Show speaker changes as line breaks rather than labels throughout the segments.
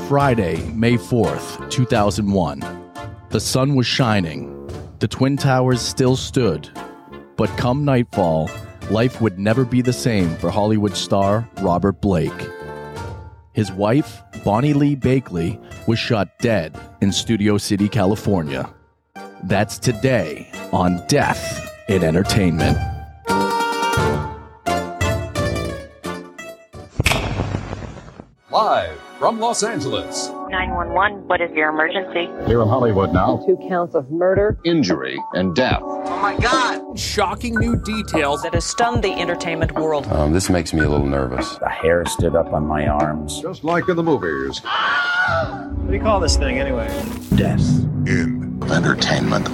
Friday, May 4th, 2001. The sun was shining. The Twin Towers still stood. But come nightfall, life would never be the same for Hollywood star Robert Blake. His wife, Bonnie Lee Bakley, was shot dead in Studio City, California. That's today on Death in Entertainment.
Live from Los Angeles.
911, what is your emergency?
Here in Hollywood now.
2 counts of murder,
Injury and death.
Oh my God!
Shocking new details
that has stunned the entertainment world.
This makes me a little nervous.
The hair stood up on my arms.
Just like in the movies.
What do you call this thing anyway?
Death
in Entertainment.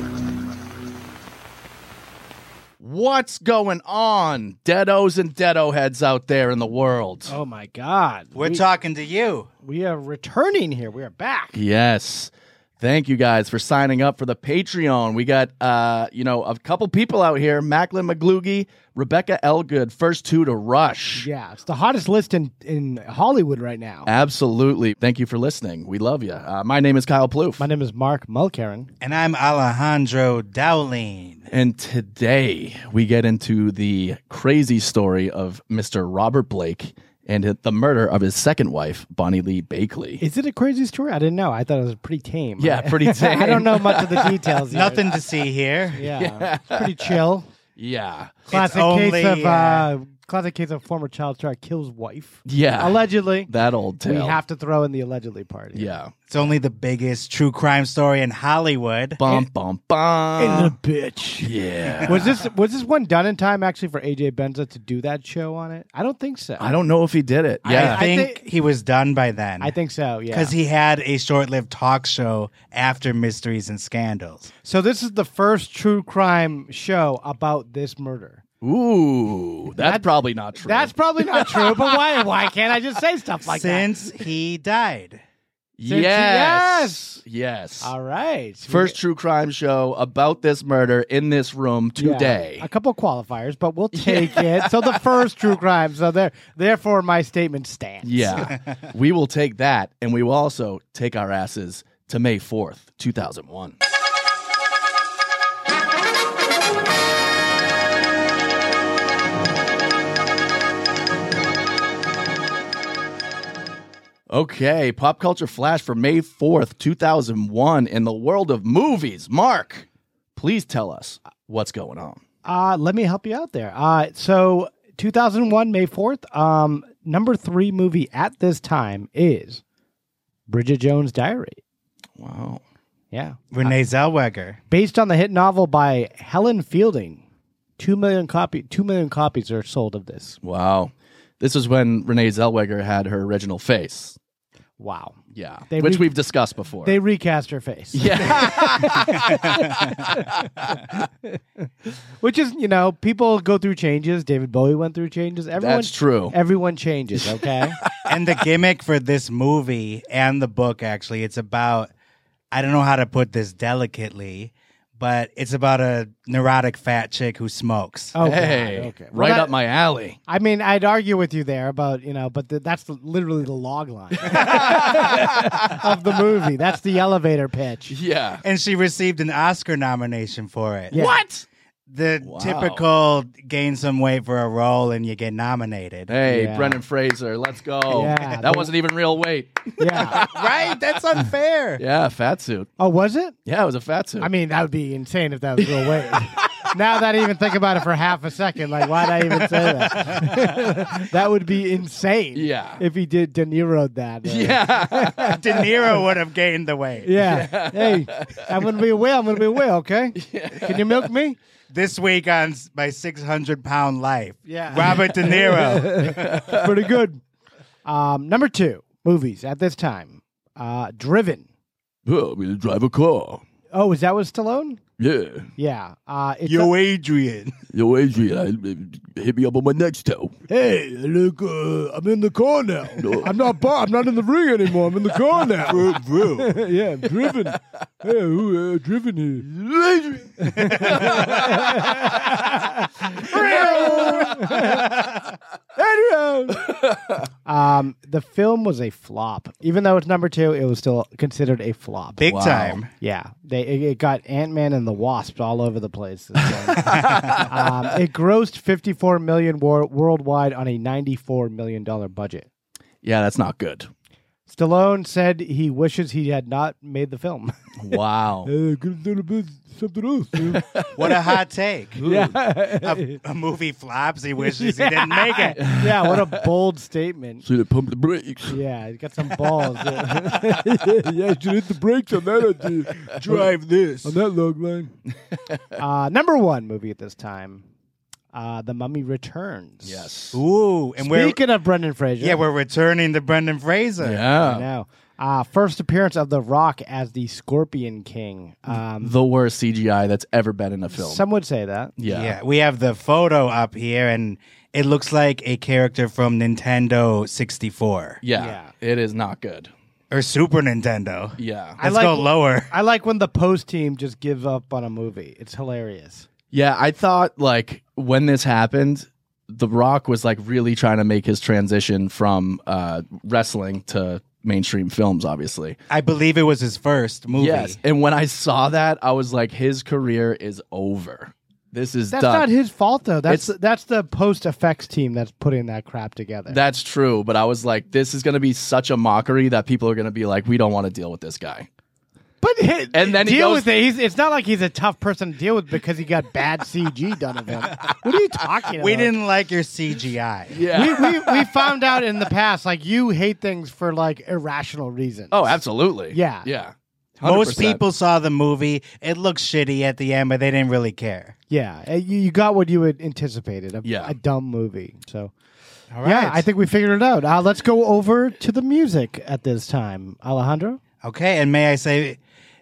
What's going on, deados and deado heads out there in the world?
Oh my God.
We're talking to you.
We are returning here. We are back.
Yes. Thank you guys for signing up for the Patreon. We got, a couple people out here, Macklin McGloogie, Rebecca Elgood, first two to rush.
Yeah, it's the hottest list in Hollywood right now.
Absolutely. Thank you for listening. We love you. My name is Kyle Plouffe.
My name is Mark Mulcairn.
And I'm Alejandro Dowling.
And today we get into the crazy story of Mr. Robert Blake and the murder of his second wife, Bonnie Lee Bakley.
Is it a crazy story? I didn't know. I thought it was pretty tame.
Yeah, pretty tame.
I don't know much of the details yet.
Nothing to see here.
Yeah. Pretty chill.
Yeah.
Classic case of former child star kills wife.
Yeah.
Allegedly.
That old tale.
We have to throw in the allegedly part.
Yeah.
It's only the biggest true crime story in Hollywood.
Bum, bum, bum.
In the bitch.
Yeah.
Was this one done in time actually for AJ Benza to do that show on it? I don't think so.
I don't know if he did it. Yeah.
I think he was done by then.
I think so, yeah.
Because he had a short-lived talk show after Mysteries and Scandals.
So this is the first true crime show about this murder.
Ooh, that's probably not true.
That's probably not true, but why can't I just say stuff like
Since he died.
Yes. Yes.
All right.
First true crime show about this murder in this room today.
Yeah, a couple qualifiers, but we'll take it. So the first true crime. So therefore my statement stands.
Yeah. We will take that, and we will also take our asses to May 4th, 2001. Okay, pop culture flash for May 4th, 2001 in the world of movies. Mark, please tell us what's going on.
Let me help you out there. So 2001, May 4th, number 3 movie at this time is Bridget Jones' Diary.
Wow.
Yeah.
Renee Zellweger.
Based on the hit novel by Helen Fielding. 2 million copies are sold of this.
Wow. This is when Renee Zellweger had her original face.
Wow.
Yeah. Which we've discussed before.
They recast her face.
Yeah.
Which is, people go through changes. David Bowie went through changes.
That's true.
Everyone changes, okay?
And the gimmick for this movie and the book, actually, it's about, I don't know how to put this delicately, but it's about a neurotic fat chick who smokes.
Oh,
hey,
God. Okay.
Right up my alley.
I mean, I'd argue with you there about, but that's literally the log line of the movie. That's the elevator pitch.
Yeah.
And she received an Oscar nomination for it.
Yeah.
What?
The typical gain some weight for a role and you get nominated.
Hey,
Yeah.
Brendan Fraser, let's go.
Yeah,
that wasn't even real weight.
Yeah.
Right? That's unfair.
Yeah, fat suit.
Oh, was it?
Yeah, it was a fat suit.
I mean, that would be insane if that was real weight. Now that I even think about it for half a second, like, why'd I even say that? That would be insane.
Yeah.
If he did De Niro'd that.
Yeah.
De Niro would have gained the weight.
Yeah. Hey, I'm going to be a whale, okay? Yeah. Can you milk me?
This week on my 600-pound life.
Yeah.
Robert De Niro.
Pretty good. Number 2, movies at this time. Driven.
Oh, I'm going to drive a car.
Oh, is that with Stallone?
Yeah.
Yeah.
Yo, Adrian.
Yo, Adrian, hit me up on my next toe.
Hey, look, I'm in the car now. I'm not in the ring anymore. I'm in the car now.
Bro.
Yeah, I'm driven. Hey, driven here. The film was a flop. Even though it's number 2, it was still considered a flop.
Big time.
Yeah, it got Ant-Man and the Wasp all over the place. It grossed $54 million worldwide on a $94 million budget.
Yeah, that's not good.
Stallone said he wishes he had not made the film.
Wow.
Could have done a bit something else. Dude.
What a hot take.
Yeah.
A movie flops. He wishes he didn't make it.
Yeah, what a bold statement.
Should have pumped the brakes.
Yeah, he's got some balls.
Yeah, you should hit the brakes on that.
Drive this.
On that log line.
Number 1 movie at this time, The Mummy Returns.
Yes.
Ooh, and
Speaking of Brendan Fraser.
we're returning to Brendan Fraser.
I
Yeah.
know. First appearance of The Rock as the Scorpion King.
The worst CGI that's ever been in a film.
Some would say that.
Yeah.
We have the photo up here, and it looks like a character from Nintendo 64
Yeah. It is not good.
or Super Nintendo.
Yeah.
Let's go lower.
I like when the post team just gives up on a movie. It's hilarious.
Yeah, I thought like when this happened, The Rock was like really trying to make his transition from wrestling to mainstream films, obviously.
I believe it was his first movie.
Yes. And when I saw that, I was like, his career is over. This is
That's
done.
not his fault though. That's the post effects team that's putting that crap together.
That's true, but I was like, this is going to be such a mockery that people are going to be like, we don't want to deal with this guy.
But
And then he
deal
goes-
with it. It's not like he's a tough person to deal with because he got bad CG done of him. What are you talking about?
We didn't like your CGI.
Yeah.
We found out in the past like you hate things for like irrational reasons.
Oh, absolutely.
Yeah.
Yeah.
Most
100%.
people saw the movie. It looked shitty at the end, but they didn't really care.
Yeah, you got what you had anticipated. A dumb movie. So,
All right.
yeah, I think we figured it out. Let's go over to the music at this time. Alejandro?
Okay, and may I say,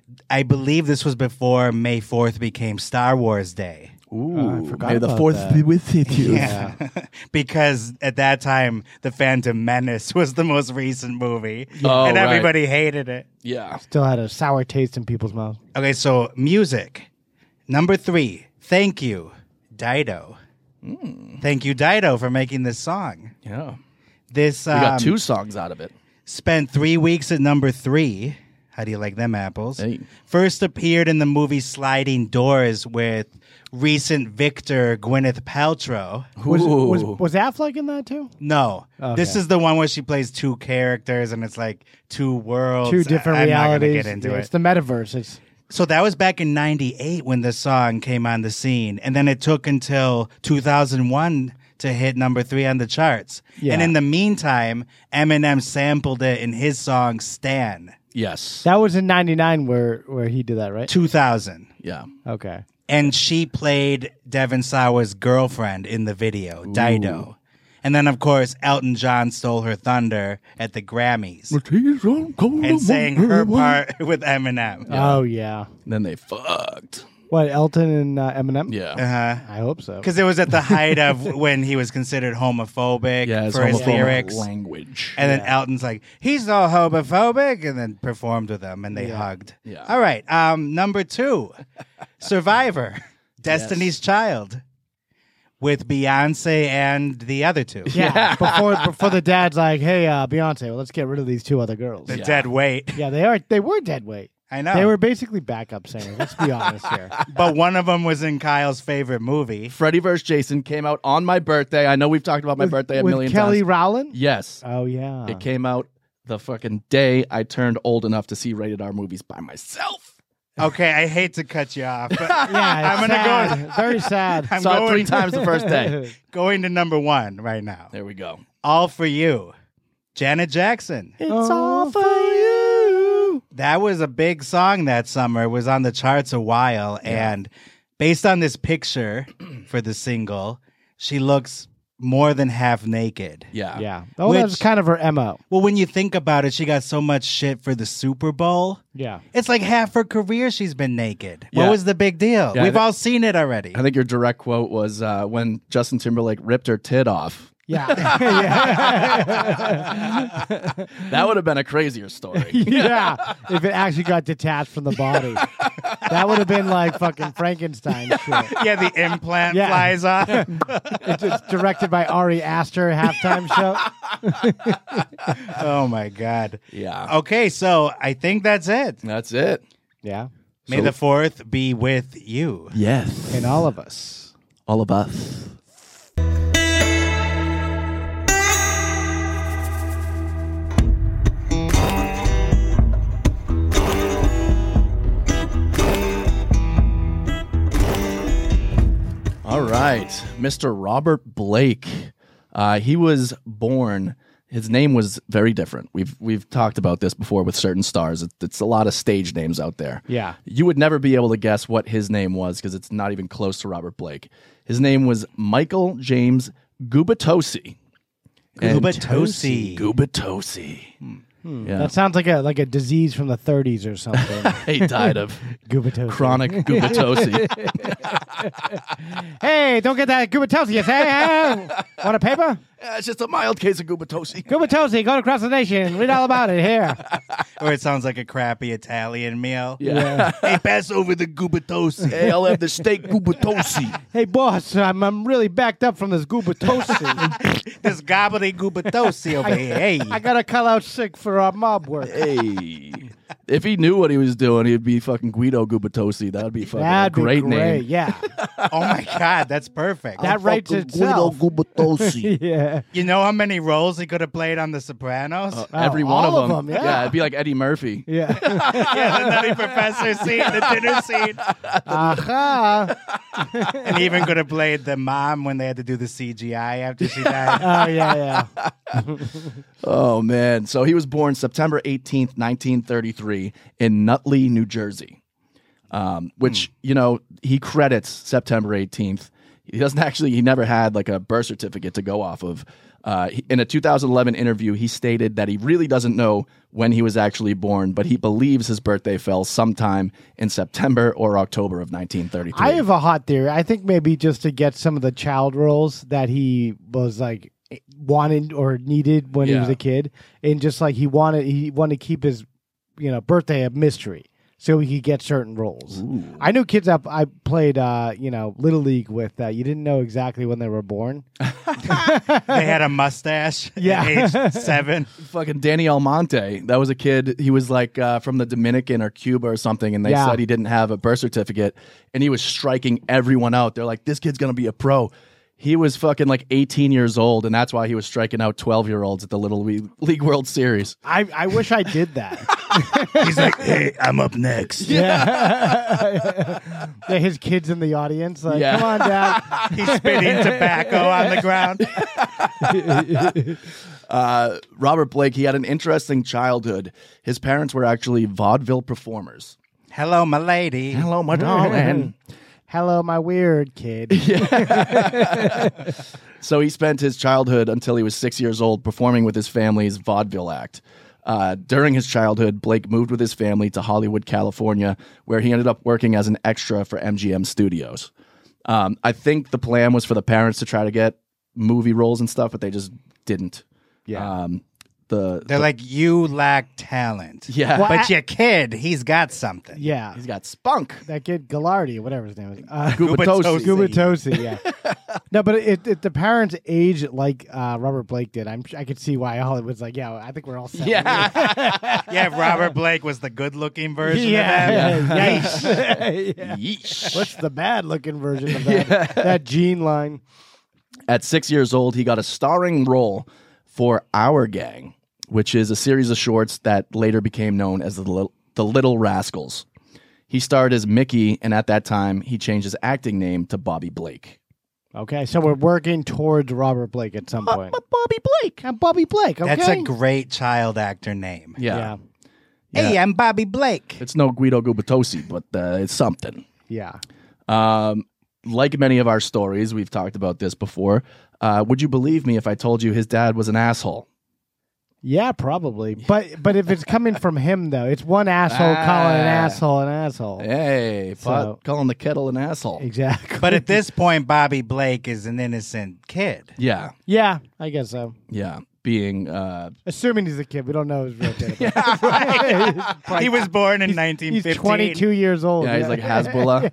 I believe this was before May 4th became Star Wars Day.
Ooh,
I forgot
may the
about
fourth
that.
be with you.
Yeah. Because at that time, The Phantom Menace was the most recent movie,
Oh,
and
right.
everybody hated it.
Yeah.
Still had a sour taste in people's mouths.
Okay, so music. Number 3, Thank You, Dido. Thank you, Dido, for making this song.
Yeah.
This
We got 2 songs out of it.
spent 3 weeks at number 3. How do you like them apples?
Hey.
First appeared in the movie Sliding Doors with recent victor Gwyneth Paltrow.
Was Affleck in that too?
No,
Okay.
this is the one where she plays 2 characters and it's like 2 worlds.
2 different
I'm
realities.
not gonna get into
It's
it.
the metaverse.
So that was back in 98 when the song came on the scene. And then it took until 2001 to hit number 3 on the charts.
Yeah.
And in the meantime, Eminem sampled it in his song Stan.
Yes.
That was in '99 where he did that, right?
2000.
Yeah.
Okay.
And she played Devon Sawa's girlfriend in the video, Dido. And then, of course, Elton John stole her thunder at the Grammys and sang her part with Eminem.
Oh yeah.
Then they fucked.
What, Elton and Eminem?
Yeah.
Uh-huh.
I hope so.
Because it was at the height of when he was considered homophobic
Yeah, it's
for his
homophobic
lyrics.
language.
And then Elton's like, he's all homophobic, and then performed with them, and they hugged.
Yeah.
All right, number 2, Survivor, Destiny's Child, with Beyonce and the other 2.
Yeah. before the dad's like, hey, Beyonce, well, let's get rid of these 2 other girls.
The dead weight.
Yeah, they were dead weight.
I know.
They were basically backup singers. Let's be honest here.
But one of them was in Kyle's favorite movie.
Freddy vs. Jason came out on my birthday. I know we've talked about my birthday a
With
million
Kelly
times.
Rowland?
Yes.
Oh yeah.
It came out the fucking day I turned old enough to see rated R movies by myself.
Okay, I hate to cut you off, but
Yeah,
I'm
it's
gonna
sad. Very sad.
I'm
Saw it
going
3 times the first day.
going to number 1 right now.
There we go.
All for You, Janet Jackson.
It's all for you.
That was a big song that summer. It was on the charts a while. And based on this picture for the single, she looks more than half naked.
Yeah.
Yeah. Oh, that's
Which-
kind of her MO.
Well, when you think about it, she got so much shit for the Super Bowl.
Yeah.
It's like half her career she's been naked.
Yeah.
What was the big deal?
Yeah,
We've all seen it already.
I think your direct quote was when Justin Timberlake ripped her tit off.
Yeah.
That would have been a crazier story.
Yeah. If it actually got detached from the body. That would have been like fucking Frankenstein shit.
Yeah, the implant
Yeah.
flies off.
It's directed by Ari Aster, halftime show.
Oh my God.
Yeah.
Okay, so I think that's it.
That's it.
Yeah.
May
So-
the 4th be with you.
Yes.
And all of us.
All of us. All right, Mr. Robert Blake. He was born. His name was very different. We've talked about this before with certain stars. It's a lot of stage names out there.
Yeah.
You would never be able to guess what his name was because it's not even close to Robert Blake. His name was Michael James Gubitosi. And-
Gubitosi.
Gubitosi. Yeah.
That sounds like a disease from the 30s or something.
He died of
Gubitosi.
chronic gubitosi.
Hey, don't get that Gubitosi, you say? Want a paper?
Yeah, it's just a mild case of gubitosi.
Gubitosi, going across the nation. Read all about it here.
Or it sounds like a crappy Italian meal.
Yeah.
Hey, pass over the gubitosi.
Hey, I'll have the steak gubitosi.
Hey, boss, I'm really backed up from this Gubitosi.
This gobbly gubitosi over here. Hey.
I got to call out sick for mob work.
Hey. If he knew what he was doing, he'd be fucking Guido Gubitosi. That would be fucking
That'd
a great
be great.
name.
Yeah.
Oh my God, that's perfect.
That writes itself.
Gubitosi.
Yeah.
You know how many roles he could have played on The Sopranos?
Every one
all
of
of
them.
them, yeah.
It'd be like Eddie Murphy.
Yeah.
Yeah, the Nutty Professor scene, the dinner scene.
Aha.
And he even could have played the mom when they had to do the CGI after she died.
Oh, yeah, yeah.
Oh, man. So he was born September 18th, 1933 in Nutley, New Jersey, which, you know, he credits September 18th. He never had like a birth certificate to go off of. In a 2011 interview, he stated that he really doesn't know when he was actually born, but he believes his birthday fell sometime in September or October of 1933.
I have a hot theory. I think maybe just to get some of the child roles that he was like wanted or needed when he was
Yeah.
a kid, and just like he wanted to keep his birthday a mystery so he could get certain roles.
Ooh.
I knew kids that I played Little League with that you didn't know exactly when they were born.
They had a mustache
Yeah.
at age 7.
Fucking Danny Almonte. That was a kid. He was like from the Dominican or Cuba or something, and they
Yeah.
said he didn't have a birth certificate, and he was striking everyone out. They're like, this kid's going to be a pro. He was fucking like 18 years old, and that's why he was striking out 12-year-olds at the Little League World Series.
I wish I did that.
He's like, hey, I'm up next.
Yeah. His kids in the audience, like,
Yeah.
come on, Dad.
He's spitting tobacco on the ground.
Robert Blake, he had an interesting childhood. His parents were actually vaudeville performers.
Hello, my lady.
Hello, my darling.
Hello, my weird kid.
So he spent his childhood until he was 6 years old performing with his family's vaudeville act. During his childhood, Blake moved with his family to Hollywood, California, where he ended up working as an extra for MGM Studios. I think the plan was for the parents to try to get movie roles and stuff, but they just didn't.
Yeah.
They're like, you lack talent.
Yeah.
Well,
But your kid, he's got something.
Yeah.
He's got spunk.
That kid Gallardi, whatever his name is.
Gubitosi.
Gubitosi, yeah. No, but if the parents age like Robert Blake did, I could see why Hollywood's like, yeah, I think we're all set.
Yeah.
Yeah, if Robert Blake was the good-looking version of
Yeah.
that.
Yeah.
Yeesh.
What's the bad-looking version of that? That Gene line.
At 6 years old, he got a starring role for Our Gang, which is a series of shorts that later became known as the Little Rascals. He starred as Mickey, and at that time, he changed his acting name to Bobby Blake.
Okay, so we're working towards Robert Blake at some point.
Bobby Blake.
I'm Bobby Blake, okay?
That's a great child actor name.
Yeah.
Hey, I'm Bobby Blake.
It's no Guido Gubitosi, but it's something.
Yeah.
Like many of our stories, we've talked about this before. Would you believe me if I told you his dad was an asshole?
Yeah, probably. But if it's coming from him, though, it's one asshole calling an asshole an asshole.
Hey,
So-
calling the kettle an asshole.
Exactly.
But at this point, Bobby Blake is an innocent kid.
Yeah,
yeah, I guess so.
yeah. Being
Assuming he's a kid, we don't know his real date.
He was born in
He's
1915.
22 years old.
yeah, he's like Hasbullah.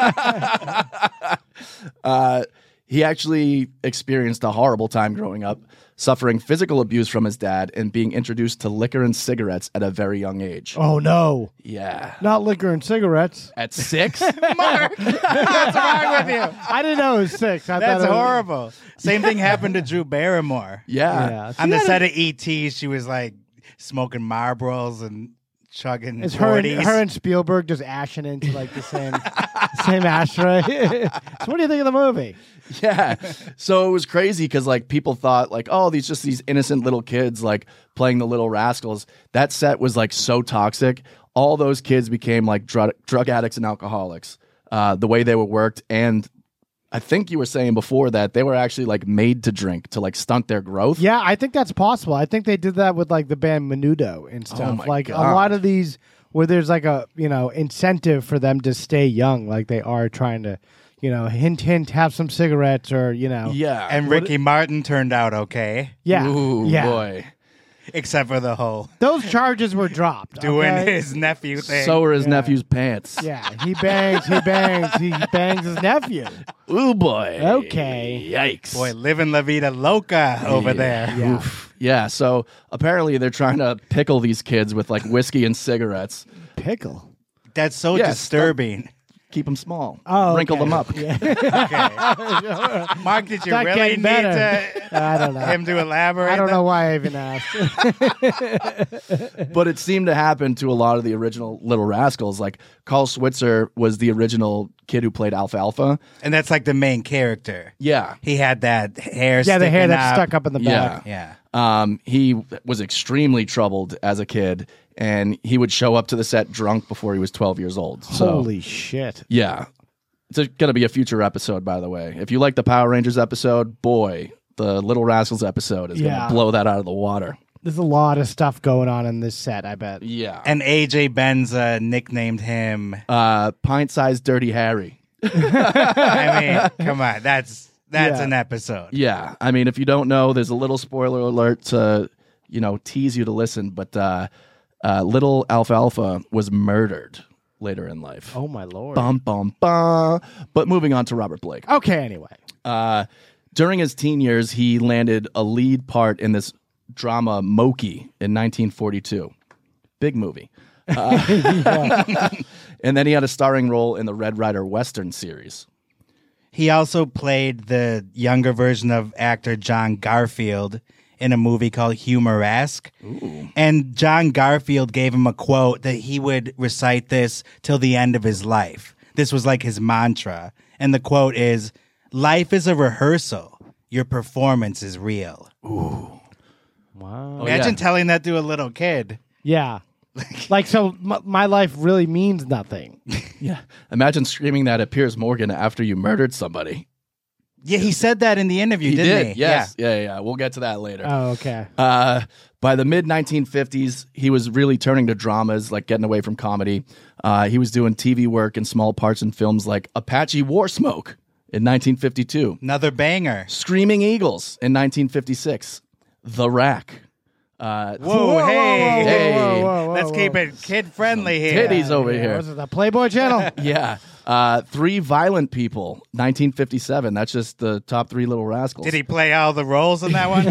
He actually experienced a horrible time growing up, suffering physical abuse from his dad and being introduced to liquor and cigarettes at a very young age.
Oh no,
Yeah.
not liquor and cigarettes.
At 6?
What's wrong with you?
I didn't know it was 6. I
That's
thought it was-
horrible. Same thing happened to Drew Barrymore.
Yeah.
Yeah.
On the set of E.T., she was like smoking Marlboros and chugging
It's her
40s.
and Spielberg just ashing into like the same ashtray. So what do you think of the movie?
Yeah. So it was crazy because like people thought like, oh, these innocent little kids like playing the Little Rascals. That set was like so toxic. All those kids became like drug addicts and alcoholics. The way they were worked, and I think you were saying before that they were actually like made to drink to like stunt their growth.
Yeah, I think that's possible. I think they did that with like the band Menudo and stuff.
my
Like
God.
a lot of these where there's like a, incentive for them to stay young, like they are trying to, hint, have some cigarettes or,
Yeah.
and Ricky Martin turned out okay,
Yeah.
Ooh,
yeah.
boy.
except for the whole
Those charges were dropped.
doing
okay?
his nephew thing.
So were his nephew's pants.
Yeah, he bangs his nephew.
Ooh, boy.
Okay.
Yikes.
Boy, living La Vida Loca over there.
Yeah.
Oof. Yeah. So apparently they're trying to pickle these kids with like whiskey and cigarettes.
Pickle.
That's so
Yeah,
disturbing.
Keep them small.
Oh,
Wrinkle
okay.
them up.
Mark, did you
Not
really
getting
need
better. I don't know.
him to elaborate?
I don't
that?
know why I even asked.
But it seemed to happen to a lot of the original Little Rascals. Like Carl Switzer was the original kid who played Alfalfa.
And that's like the main character.
Yeah.
He had that hair.
Yeah, the hair
sticking
that's stuck up in the back.
Yeah.
He was extremely troubled as a kid, and he would show up to the set drunk before he was 12 years old. So,
Holy shit.
yeah. It's going to be a future episode, by the way. If you like the Power Rangers episode, boy, the Little Rascals episode is going
Yeah.
to blow that out of the water.
There's a lot of stuff going on in this set, I bet.
Yeah.
And AJ Benza nicknamed him.
Pint-sized Dirty Harry.
I mean, come on, that's
Yeah.
an episode.
Yeah. I mean, if you don't know, there's a little spoiler alert to, tease you to listen, but little Alfalfa was murdered later in life.
Oh, my Lord.
Bum, bum, bum. But moving on to Robert Blake.
Okay, anyway.
During his teen years, he landed a lead part in this drama Moki in 1942. Big movie. And then he had a starring role in the Red Ryder Western series.
He also played the younger version of actor John Garfield in a movie called Humoresque. And John Garfield gave him a quote that he would recite this till the end of his life. This was like his mantra. And the quote is, "Life is a rehearsal. Your performance is real."
Wow.
Imagine
yeah.
telling that to a little kid.
Yeah. Like, so my life really means nothing.
Yeah. Imagine screaming that at Piers Morgan after you murdered somebody.
Yeah, he said that in the interview,
He
didn't
did.
he?
Yes. Yeah. We'll get to that later.
Oh, okay.
By the mid-1950s, he was really turning to dramas, like getting away from comedy. He was doing TV work and small parts in films like Apache War Smoke in 1952,
Another banger.
Screaming Eagles in 1956, The Rack.
Whoa, hey.
Hey.
Let's keep it kid-friendly here.
Titties over
Yeah,
here.
was it the Playboy Channel?
Yeah. Three Violent People, 1957. That's just the top three Little Rascals.
Did he play all the roles in that one?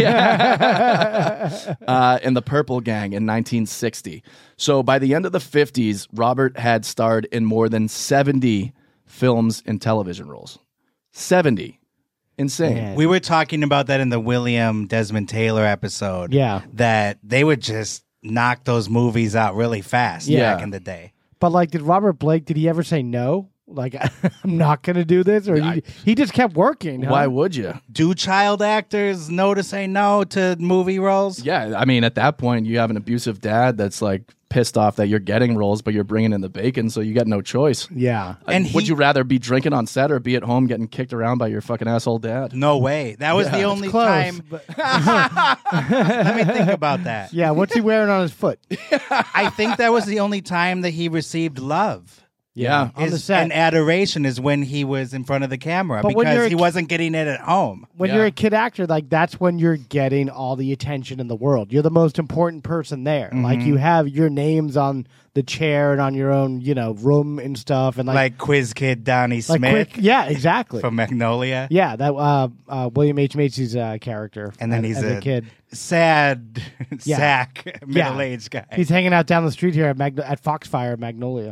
In The Purple Gang in 1960. So by the end of the 50s, Robert had starred in more than 70 films and television roles. 70. Insane.
Man.
We were talking about that in the William Desmond Taylor episode.
Yeah.
That they would just knock those movies out really fast
Yeah.
back in the day.
But, like, did Robert Blake, did he ever say no? Like, I'm not going to do this? Or he just kept working, huh?
Why would you?
Do child actors know to say no to movie roles?
Yeah, I mean, at that point, you have an abusive dad that's like pissed off that you're getting roles, but you're bringing in the bacon, so you got no choice.
Yeah.
And
Would you rather be drinking on set or be at home getting kicked around by your fucking asshole dad?
No way. That was the only
Close,
time.
but-
Let me think about that.
yeah, what's he wearing on his foot?
I think that was the only time that he received love.
Yeah.
On the
Is-
set.
And adoration is when he was in front of the camera
But when you're
because
a
he
ki-
wasn't getting it at home.
When
Yeah.
you're a kid actor, like that's when you're getting all the attention in the world. You're the most important person there. Like you have your names on the chair and on your own, room and stuff, and
Like Quiz Kid Donnie Smith
yeah, exactly.
from Magnolia.
Yeah, that William H. Macy's character,
And then
as
he's
a kid.
Sad
Yeah.
sack middle-aged guy.
He's hanging out down the street here at Foxfire Magnolia,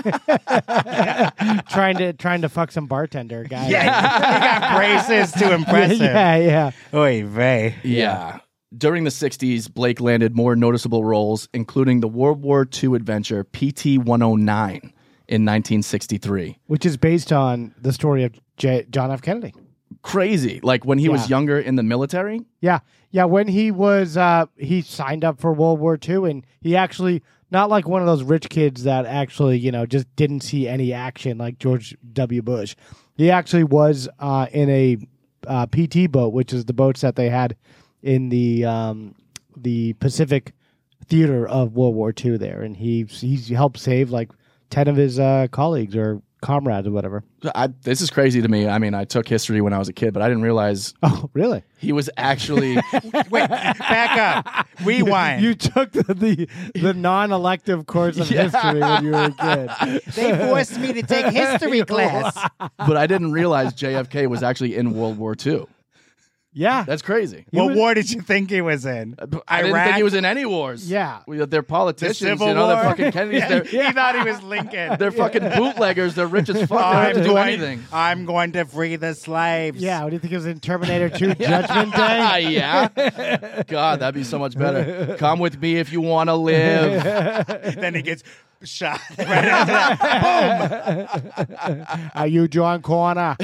trying to fuck some bartender guy.
Yeah, he got braces to impress him.
yeah.
Oy vey.
Yeah. During the 60s, Blake landed more noticeable roles, including the World War II adventure PT-109 in 1963.
Which is based on the story of John F. Kennedy.
Crazy. Like when he was
Yeah.
younger in the military.
Yeah. When he was, he signed up for World War II, and he actually, not like one of those rich kids that actually, just didn't see any action like George W. Bush. He actually was in a PT boat, which is the boats that they had in the Pacific theater of World War II there. And he helped save like 10 of his colleagues or comrades or whatever.
This is crazy to me. I mean, I took history when I was a kid, but I didn't realize
Oh, really?
he was actually...
Wait, back up. Rewind.
You took the non-elective course of history when you were a kid.
They forced me to take history class.
but I didn't realize JFK was actually in World War II.
Yeah.
That's crazy.
What war did you think he was in?
I didn't think he was in any wars.
Yeah.
They're politicians,
Civil
they're
War?
fucking Kennedys.
He thought he was Lincoln.
They're fucking bootleggers. They're rich as fuck. They don't have to do anything.
I'm going to free the slaves.
Yeah, what do you think it was in Terminator 2 Judgment Day?
Yeah. God, that'd be so much better. Come with me if you want to live.
Then he gets shot right after that.
Are you John Connor?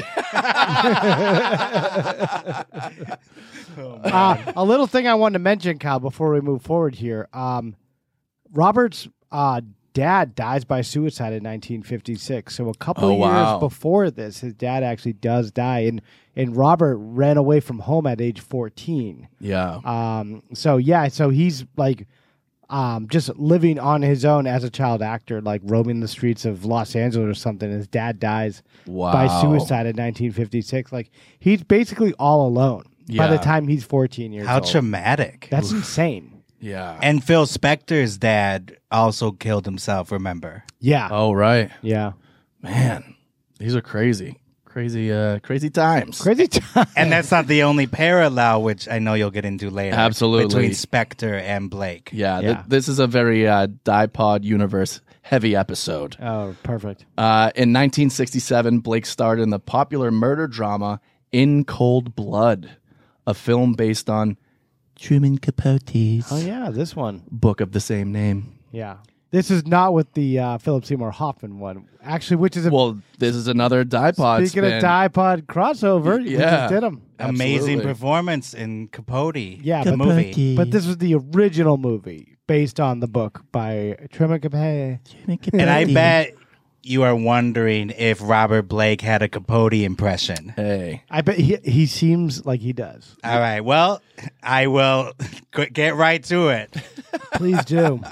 A little thing I wanted to mention, Kyle, before we move forward here. Robert's dad dies by suicide in 1956. So a couple years before this, his dad actually does die. And Robert ran away from home at age 14.
Yeah.
So he's like just living on his own as a child actor, like roaming the streets of Los Angeles or something. His dad dies by suicide in 1956. Like he's basically all alone by the time he's 14 years
How
old.
traumatic.
That's insane.
Yeah.
And Phil Spector's dad also killed himself, remember?
Yeah.
Oh, right.
Yeah.
Man, these are crazy. Crazy times.
Crazy time.
And that's not the only parallel, which I know you'll get into later.
Absolutely.
Between Spector and Blake.
Yeah,
Yeah.
this is a very Dipod universe heavy episode.
Oh, perfect.
In 1967, Blake starred in the popular murder drama In Cold Blood, a film based on Truman Capote's
Oh, yeah, this one.
book of the same name.
Yeah. This is not with the Philip Seymour Hoffman one. Actually, which is a...
Well, this is another Dipod
Speaking
spin.
of Dipod crossover, we
Yeah.
just did them.
Amazing
Absolutely.
performance in Capote.
Yeah,
the
but
movie.
But this was the original movie based on the book by Truman Capote.
And I bet you are wondering if Robert Blake had a Capote impression.
Hey.
I bet he seems like he does.
All right. Well, I will get right to it.
Please do.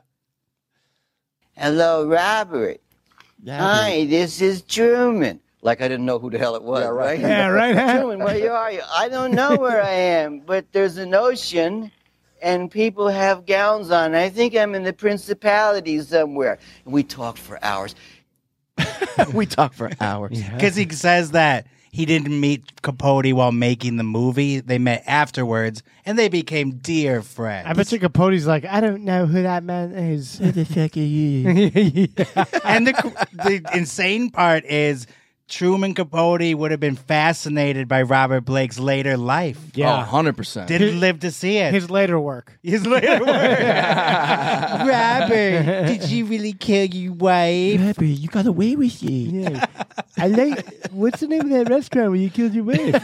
Hello, Robert. Hi, this is Truman. Like I didn't know who the hell it was, right?
Yeah, right.
Truman, where are you? I don't know where I am, but there's an ocean and people have gowns on. I think I'm in the Principality somewhere. And we talked for hours.
We talk for hours.
Because he says that he didn't meet Capote while making the movie. They met afterwards, and they became dear friends.
I bet you Capote's like, I don't know who that man is.
Who the fuck are you?
And the insane part is Truman Capote would have been fascinated by Robert Blake's later life.
Yeah.
Oh, 100%.
Didn't live to see it.
His later work.
His later work. Robert, did you really kill your wife?
Robert, you got away with you.
Yeah. I like, what's the name of that restaurant where you killed your wife?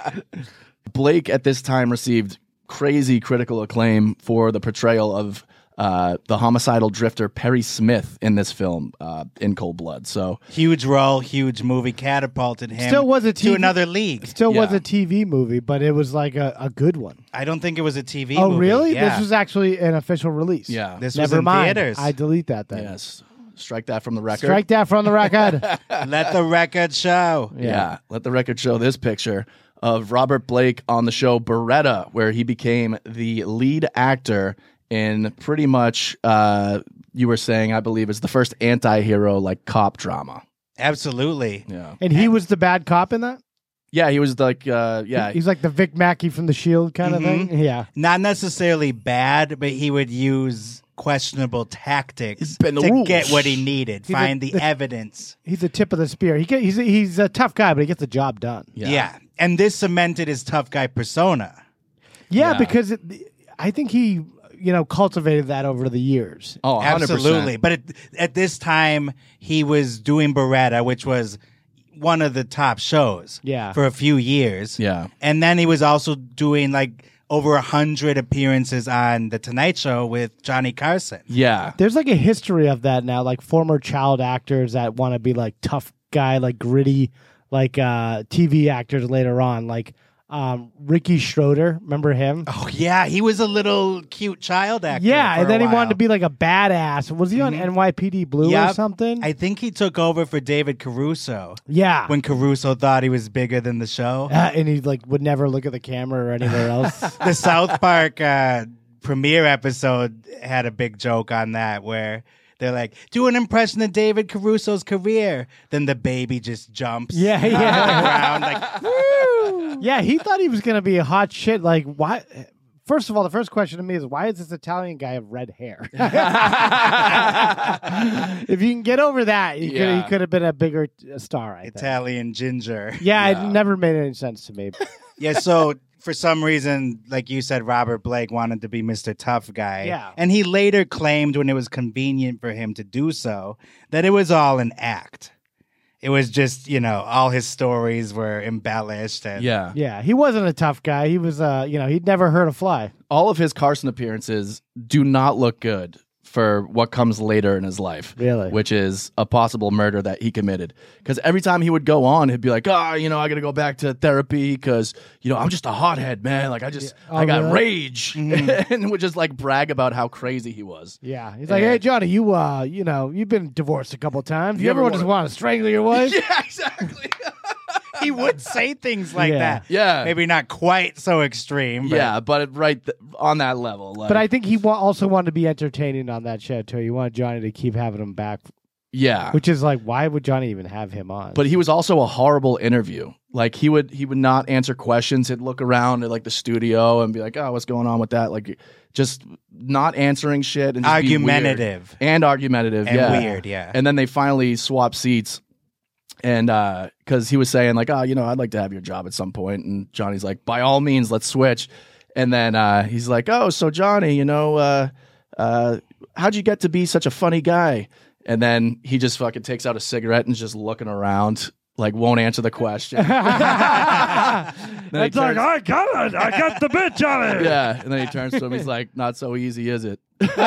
Blake at this time received crazy critical acclaim for the portrayal of the homicidal drifter Perry Smith in this film, in Cold Blood. So
Huge role, huge movie, catapulted him
Still was a
to
TV
another league.
Still was
Yeah.
a TV movie, but it was like a good one.
I don't think it was a TV
Oh,
movie.
really?
Yeah.
This was actually an official release.
yeah,
This was
Never
in
mind.
theaters.
I delete that then.
yes, strike that from the record.
Strike that from the record.
Let the record show.
Yeah. Let the record show this picture of Robert Blake on the show Beretta, where he became the lead actor in pretty much, you were saying, I believe, is the first anti-hero like cop drama.
Absolutely.
Yeah.
And he was the bad cop in that?
Yeah, he was like, yeah.
He's like the Vic Mackey from The Shield kind of thing? Yeah.
Not necessarily bad, but he would use questionable tactics
bend the
to
rules.
get what he needed,
He's
find
like
the
the-
evidence.
He's the tip of the spear. He's a tough guy, but he gets the job done.
Yeah. And this cemented his tough guy persona.
Yeah,
Yeah.
because I think he, cultivated that over the years.
Oh, 100%.
Absolutely. But at this time, he was doing Beretta, which was one of the top shows
Yeah.
for a few years.
Yeah.
And then he was also doing like over 100 appearances on The Tonight Show with Johnny Carson.
Yeah.
There's like a history of that now, like former child actors that want to be like tough guy, like gritty, like TV actors later on, like Ricky Schroeder. Remember him?
Oh, yeah. He was a little cute child actor.
Yeah,
for
and then
a
he wanted
while.
to be like a badass. Was he on NYPD Blue or
Yep.
something?
I think he took over for David Caruso
yeah.
when Caruso thought he was bigger than the show.
And he like would never look at the camera or anywhere else.
The South Park premiere episode had a big joke on that where they're like, do an impression of David Caruso's career. Then the baby just jumps
Yeah,
on the
yeah.
ground like, woo!
Yeah, he thought he was gonna be a hot shit. Like, why? First of all, the first question to me is, why is this Italian guy have red hair? If you can get over that, he could have been a bigger star. I think.
Italian ginger.
Yeah, it never made any sense to me.
Yeah, so for some reason, like you said, Robert Blake wanted to be Mr. Tough Guy.
Yeah.
And he later claimed when it was convenient for him to do so that it was all an act. It was just, all his stories were embellished. And
Yeah.
Yeah, he wasn't a tough guy. He was, he'd never hurt a fly.
All of his Carson appearances do not look good for what comes later in his life.
Really?
Which is a possible murder that he committed. Because every time he would go on, he'd be like, I got to go back to therapy because, I'm just a hothead, man. Like, I got
really?
rage. And would just like brag about how crazy he was.
Yeah, he's like, hey Johnny, you've been divorced a couple times. You ever
ever
just want to strangle your wife?
Yeah, exactly.
he would say things like
Yeah.
that.
Yeah.
Maybe not quite so extreme. But
Yeah, but on that level. Like,
But I think he also wanted to be entertaining on that show too. He wanted Johnny to keep having him back,
yeah.
which is like, why would Johnny even have him on?
But he was also a horrible interview. Like he would not answer questions. He'd look around at like the studio and be like, "Oh, what's going on with that?" Like just not answering shit and just be weird.
Argumentative.
And argumentative,
And
yeah.
weird, yeah.
And then they finally swapped seats. And because he was saying like, I'd like to have your job at some point. And Johnny's like, by all means, let's switch. And then he's like, oh, so Johnny, how'd you get to be such a funny guy? And then he just fucking takes out a cigarette and is just looking around, like won't answer the question.
It's like, I got it. I got the bitch on it.
Yeah. And then he turns to him. He's like, not so easy, is it?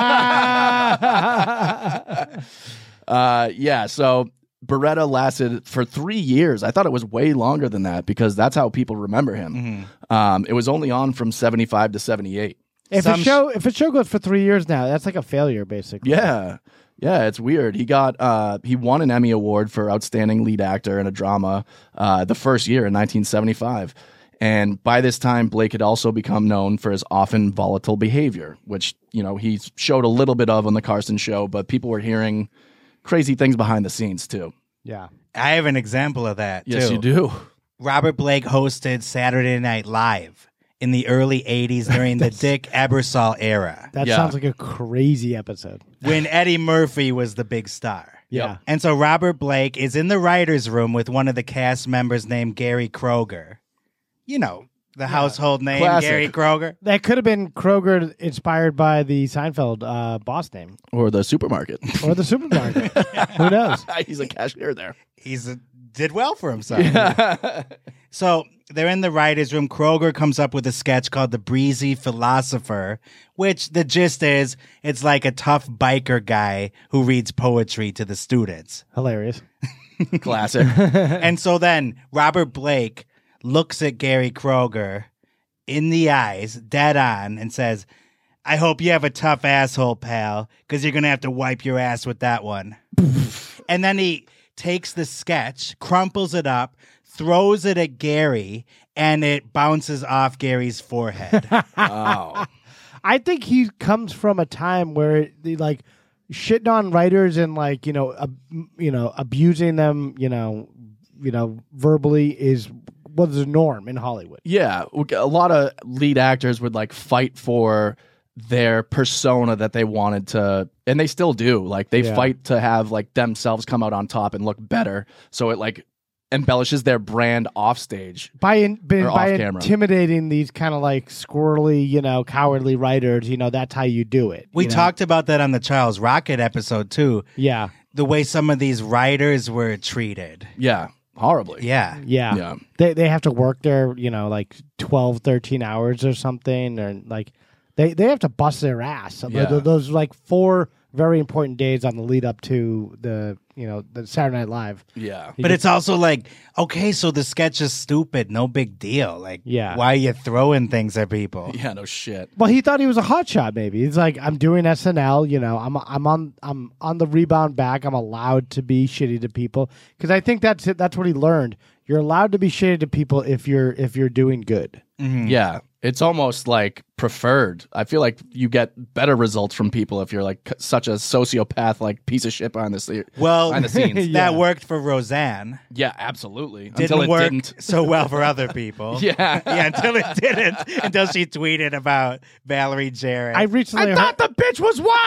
Yeah. So Beretta lasted for 3 years. I thought it was way longer than that because that's how people remember him. It was only on from 75 to 78.
if a show goes for 3 years now, that's like a failure, basically.
Yeah. Yeah, it's weird. He won an Emmy Award for Outstanding Lead Actor in a Drama the first year in 1975. And by this time, Blake had also become known for his often volatile behavior, which, he showed a little bit of on the Carson show, but people were hearing crazy things behind the scenes too.
Yeah.
I have an example of that,
Yes,
too.
you do.
Robert Blake hosted Saturday Night Live in the early 80s during the Dick Ebersol era
That
Yeah.
sounds like a crazy episode.
when Eddie Murphy was the big star.
Yeah.
And so Robert Blake is in the writer's room with one of the cast members named Gary Kroger. The household name,
Classic.
Gary Kroger.
That could have been Kroger inspired by the Seinfeld boss name
Or the supermarket.
or the supermarket. Who knows?
He's a cashier there.
He's a did well for himself. So they're in the writer's room. Kroger comes up with a sketch called The Breezy Philosopher, which the gist is it's like a tough biker guy who reads poetry to the students.
Hilarious.
Classic.
And so then Robert Blake looks at Gary Kroger in the eyes, dead on, and says, I hope you have a tough asshole, pal, because you're going to have to wipe your ass with that one. And then he takes the sketch, crumples it up, throws it at Gary, and it bounces off Gary's forehead.
Oh.
I think he comes from a time where the like shitting on writers and like abusing them, verbally was the norm in Hollywood.
Yeah, a lot of lead actors would like fight for their persona that they wanted to, and they still do. Like they fight to have like themselves come out on top and look better. So it like embellishes their brand off stage
by
camera.
Intimidating these kind of like squirrely, cowardly writers. That's how you do it.
We talked about that on the Charles Rocket episode too.
Yeah,
the way some of these writers were treated.
Yeah. Horribly.
Yeah.
They have to work there, like 12, 13 hours or something, or like they have to bust their ass.
Yeah.
Those like 4 very important days on the lead up to the Saturday Night Live.
Yeah.
But it's also like, okay, so the sketch is stupid, no big deal. Like, why are you throwing things at people?
Yeah, no shit.
Well, he thought he was a hotshot. Maybe he's like, I'm doing SNL. I'm on the rebound back. I'm allowed to be shitty to people because I think that's it. That's what he learned. You're allowed to be shitty to people if you're doing good.
Mm-hmm. Yeah. It's almost like preferred. I feel like you get better results from people if you're like such a sociopath, like piece of shit behind the scenes.
That worked for Roseanne.
Yeah, absolutely.
Didn't work so well for other people.
Yeah,
until it didn't. Until she tweeted about Valerie Jarrett.
I
thought the bitch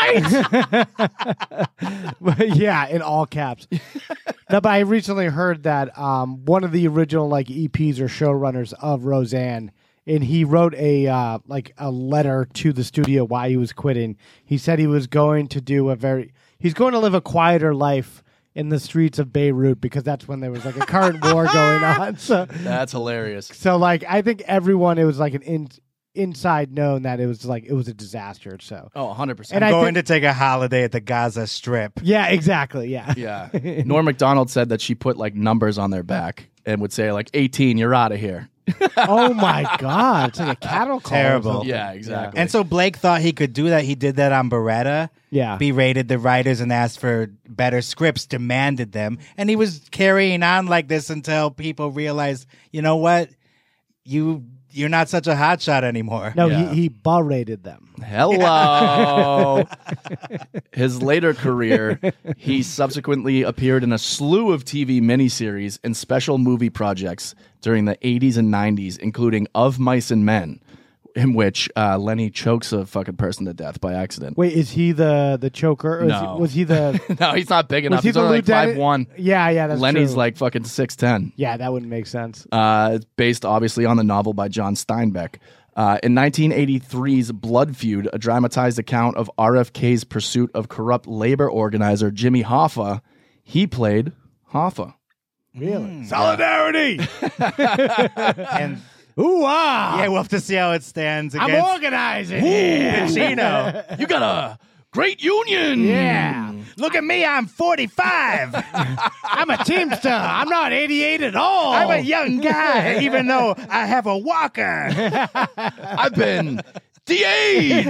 was white.
Yeah, in all caps. No, but I recently heard that one of the original like EPs or showrunners of Roseanne. And he wrote a letter to the studio why he was quitting. He said he was going to he's going to live a quieter life in the streets of Beirut because that's when there was like a current war going on. So
that's hilarious.
So like I think everyone, it was like an inside known that it was a disaster. So
100%.
And I'm going to take a holiday at the Gaza Strip.
Yeah, exactly. Yeah.
Yeah. Norm Macdonald said that she put like numbers on their back and would say like 18, you're out of here.
Oh my God! It's like a cattle call.
Terrible.
Yeah, exactly.
And so Blake thought he could do that. He did that on Beretta.
Yeah,
berated the writers and asked for better scripts, demanded them, and he was carrying on like this until people realized, you know what, you're not such a hotshot anymore.
No, he berated them.
Hello. His later career, he subsequently appeared in a slew of TV miniseries and special movie projects during the 80s and 90s, including Of Mice and Men, in which Lenny chokes a fucking person to death by accident.
Wait, is he the choker? Or
No.
Was he the...
No, he's not big enough.
He's
only like
lieutenant?
5'1".
Yeah, that's
Lenny's
true.
like fucking 6'10".
Yeah, that wouldn't make sense.
It's based obviously on the novel by John Steinbeck. In 1983's Blood Feud, a dramatized account of RFK's pursuit of corrupt labor organizer Jimmy Hoffa, he played Hoffa.
Really?
Solidarity!
And
ooh-ah!
yeah, we'll have to see how it stands against
I'm organizing here.
Pacino.
You got a great union!
Yeah.
Look at me, I'm 45.
I'm a Teamster. I'm not 88 at all.
I'm a young guy, even though I have a walker.
I've been de-aged!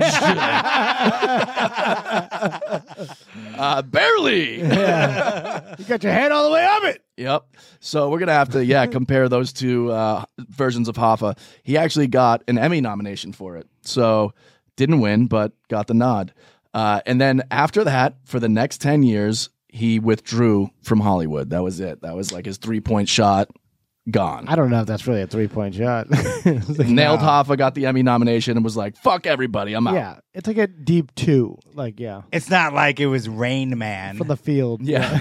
Barely!
Yeah. You got your head all the way up it.
Yep. So we're going to have to, compare those two versions of Hoffa. He actually got an Emmy nomination for it. So didn't win, but got the nod. And then after that, for the next 10 years, he withdrew from Hollywood. That was it. That was like his 3-point shot. Gone.
I don't know if that's really a 3-point shot.
Nailed Hoffa, got the Emmy nomination, and was like, fuck everybody, I'm out.
Yeah, it's like a deep 2. Like, yeah.
It's not like it was Rain Man.
From the field.
Yeah.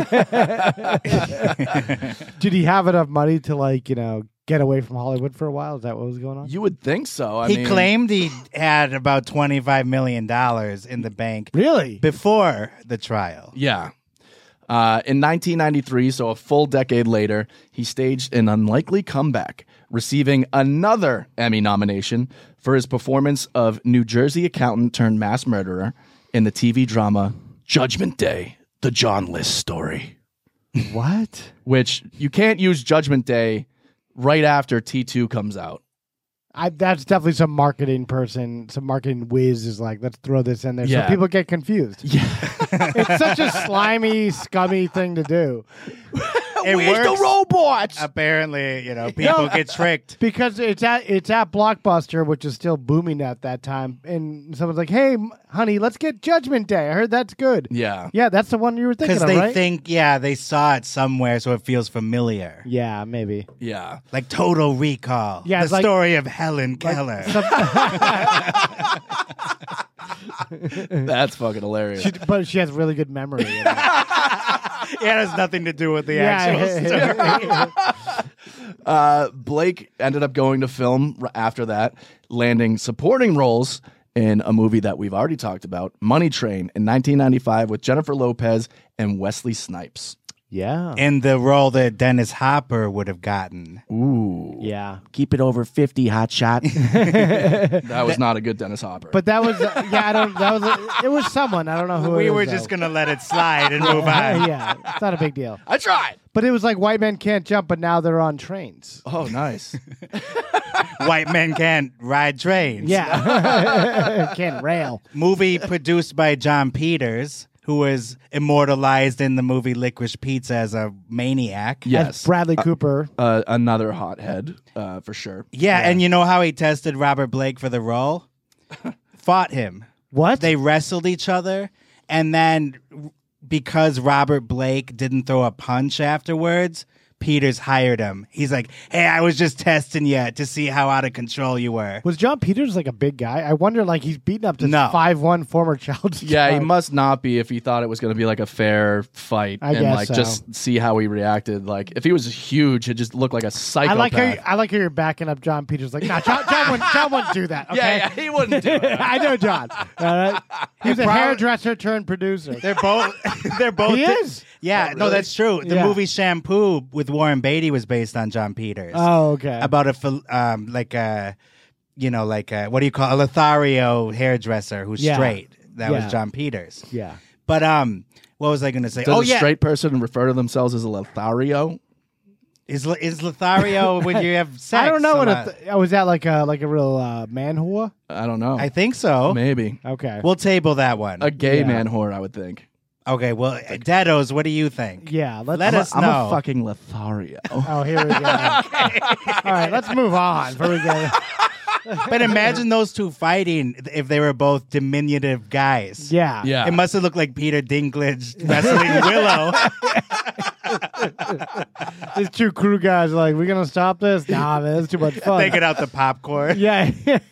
Did he have enough money to, get away from Hollywood for a while? Is that what was going on?
You would think so.
He claimed he had about $25 million in the bank.
Really?
Before the trial.
Yeah. In 1993, so a full decade later, he staged an unlikely comeback, receiving another Emmy nomination for his performance of New Jersey accountant turned mass murderer in the TV drama Judgment Day, the John List story.
What?
Which you can't use Judgment Day right after T2 comes out.
That's definitely some marketing whiz is like, let's throw this in there so people get confused.
Yeah.
It's such a slimy, scummy thing to do.
Where's
the robots?
Apparently, people get tricked.
Because it's at Blockbuster, which is still booming at that time, and someone's like, "Hey, honey, let's get Judgment Day. I heard that's good."
Yeah.
Yeah, that's the one you were thinking of,
Because they
right?
think, they saw it somewhere, so it feels familiar.
Yeah, maybe.
Yeah.
Like Total Recall.
Yeah,
the
it's like-
story of Helen Keller.
That's fucking hilarious.
But she has really good memory.
It has nothing to do with the actual story.
Blake ended up going to film after that, landing supporting roles in a movie that we've already talked about, Money Train, in 1995 with Jennifer Lopez and Wesley Snipes.
Yeah.
In the role that Dennis Hopper would have gotten.
Ooh.
Yeah.
Keep it over 50, hot shot.
That was not a good Dennis Hopper.
But that was, it was someone. I don't know who it
We
was,
were
though.
just going to let it slide and move on.
Yeah, it's not a big deal.
I tried.
But it was like White Men Can't Jump, but now they're on trains.
Oh, nice.
White men can't ride trains.
Yeah. Can't rail.
Movie produced by John Peters, who was immortalized in the movie Licorice Pizza as a maniac.
Yes.
As Bradley Cooper.
Another hothead, for sure.
Yeah, and you know how he tested Robert Blake for the role? Fought him.
What?
They wrestled each other, and then because Robert Blake didn't throw a punch afterwards, Peters hired him. He's like, "Hey, I was just testing you to see how out of control you were."
Was John Peters like a big guy? I wonder, like, he's beaten up this
No.
5'1" former child star.
Yeah, he must not be if he thought it was going to be like a fair fight
I
and
guess
like
so.
just see how he reacted. Like if he was huge, it just looked like a psychopath.
I like how you're backing up John Peters. Like, nah, John wouldn't do that. Okay?
Yeah, he wouldn't do it.
I know John. All right? He's a hairdresser turned producer.
They're both. He
is?
Yeah, no, that's true. The
Yeah.
movie Shampoo with Warren Beatty was based on John Peters.
Oh, okay.
About what do you call a Lothario hairdresser who's
Yeah.
straight? That
Yeah.
was John Peters.
Yeah.
But what was I going to say?
Does a straight person refer to themselves as a Lothario?
Is Lothario when you have sex?
I don't know
a
what
lot?
was that like a real man whore?
I don't know.
I think so.
Maybe.
Okay.
We'll table that one.
A gay
Yeah.
man whore, I would think.
Okay, well, Deados, what do you think?
Yeah,
Let us
I'm
know.
a fucking Lothario.
Oh, here we go. All right, let's move on before we get.
But imagine those two fighting if they were both diminutive guys.
Yeah.
Yeah.
It must have looked like Peter Dinklage wrestling Willow.
These two crew guys are like, we're gonna stop this? Nah, man, it's too much fun.
Taking out the popcorn.
Yeah.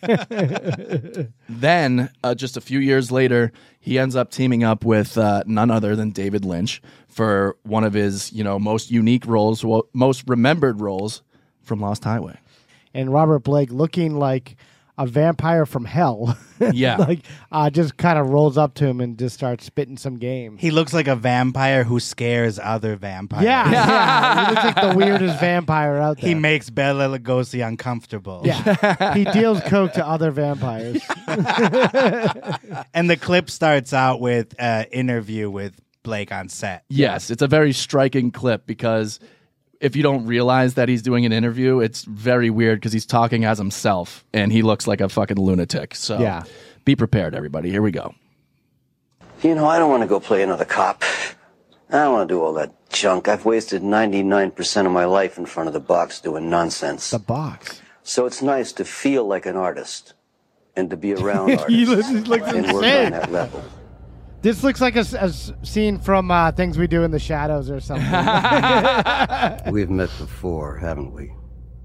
Then, just a few years later, he ends up teaming up with none other than David Lynch for one of his, most unique roles, most remembered roles from Lost Highway.
And Robert Blake looking like a vampire from hell.
Yeah.
Like, just kind of rolls up to him and just starts spitting some game.
He looks like a vampire who scares other vampires.
Yeah. He looks like the weirdest vampire out there.
He makes Bela Lugosi uncomfortable.
Yeah. He deals coke to other vampires.
And the clip starts out with an interview with Blake on set.
Yes, it's a very striking clip because if you don't realize that he's doing an interview, it's very weird because he's talking as himself and he looks like a fucking lunatic. So
Yeah.
be prepared, everybody. Here we go.
I don't want to go play another cop. I don't want to do all that junk. I've wasted 99% of my life in front of the box doing nonsense.
The box.
So it's nice to feel like an artist and to be around artists
He looks
and work
insane.
on that level.
This looks like a scene from Things We Do in the Shadows or something.
We've met before, haven't we?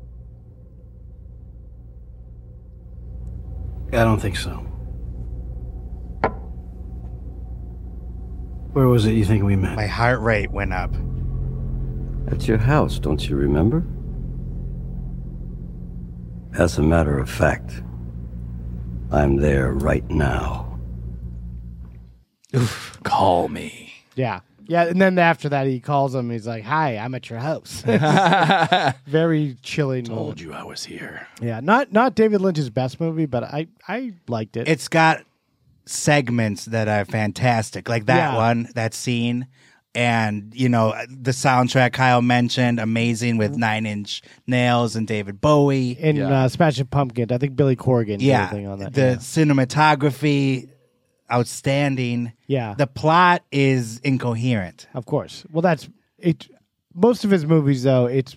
I don't think so. Where was it you think we met?
My heart rate went up.
At your house, don't you remember? As a matter of fact, I'm there right now.
Call me.
Yeah. Yeah, and then after that, he calls him. He's like, "Hi, I'm at your house." Very chilling.
Told
moment.
you I was here.
Yeah, not David Lynch's best movie, but I liked it.
It's got segments that are fantastic, like that one, that scene. And, you know, the soundtrack Kyle mentioned, amazing with 9 Inch Nails and David Bowie.
And Smashing Pumpkins, I think Billy Corgan did everything on that.
The cinematography, outstanding.
Yeah.
The plot is incoherent.
Of course. Well, that's it. Most of his movies, though, it's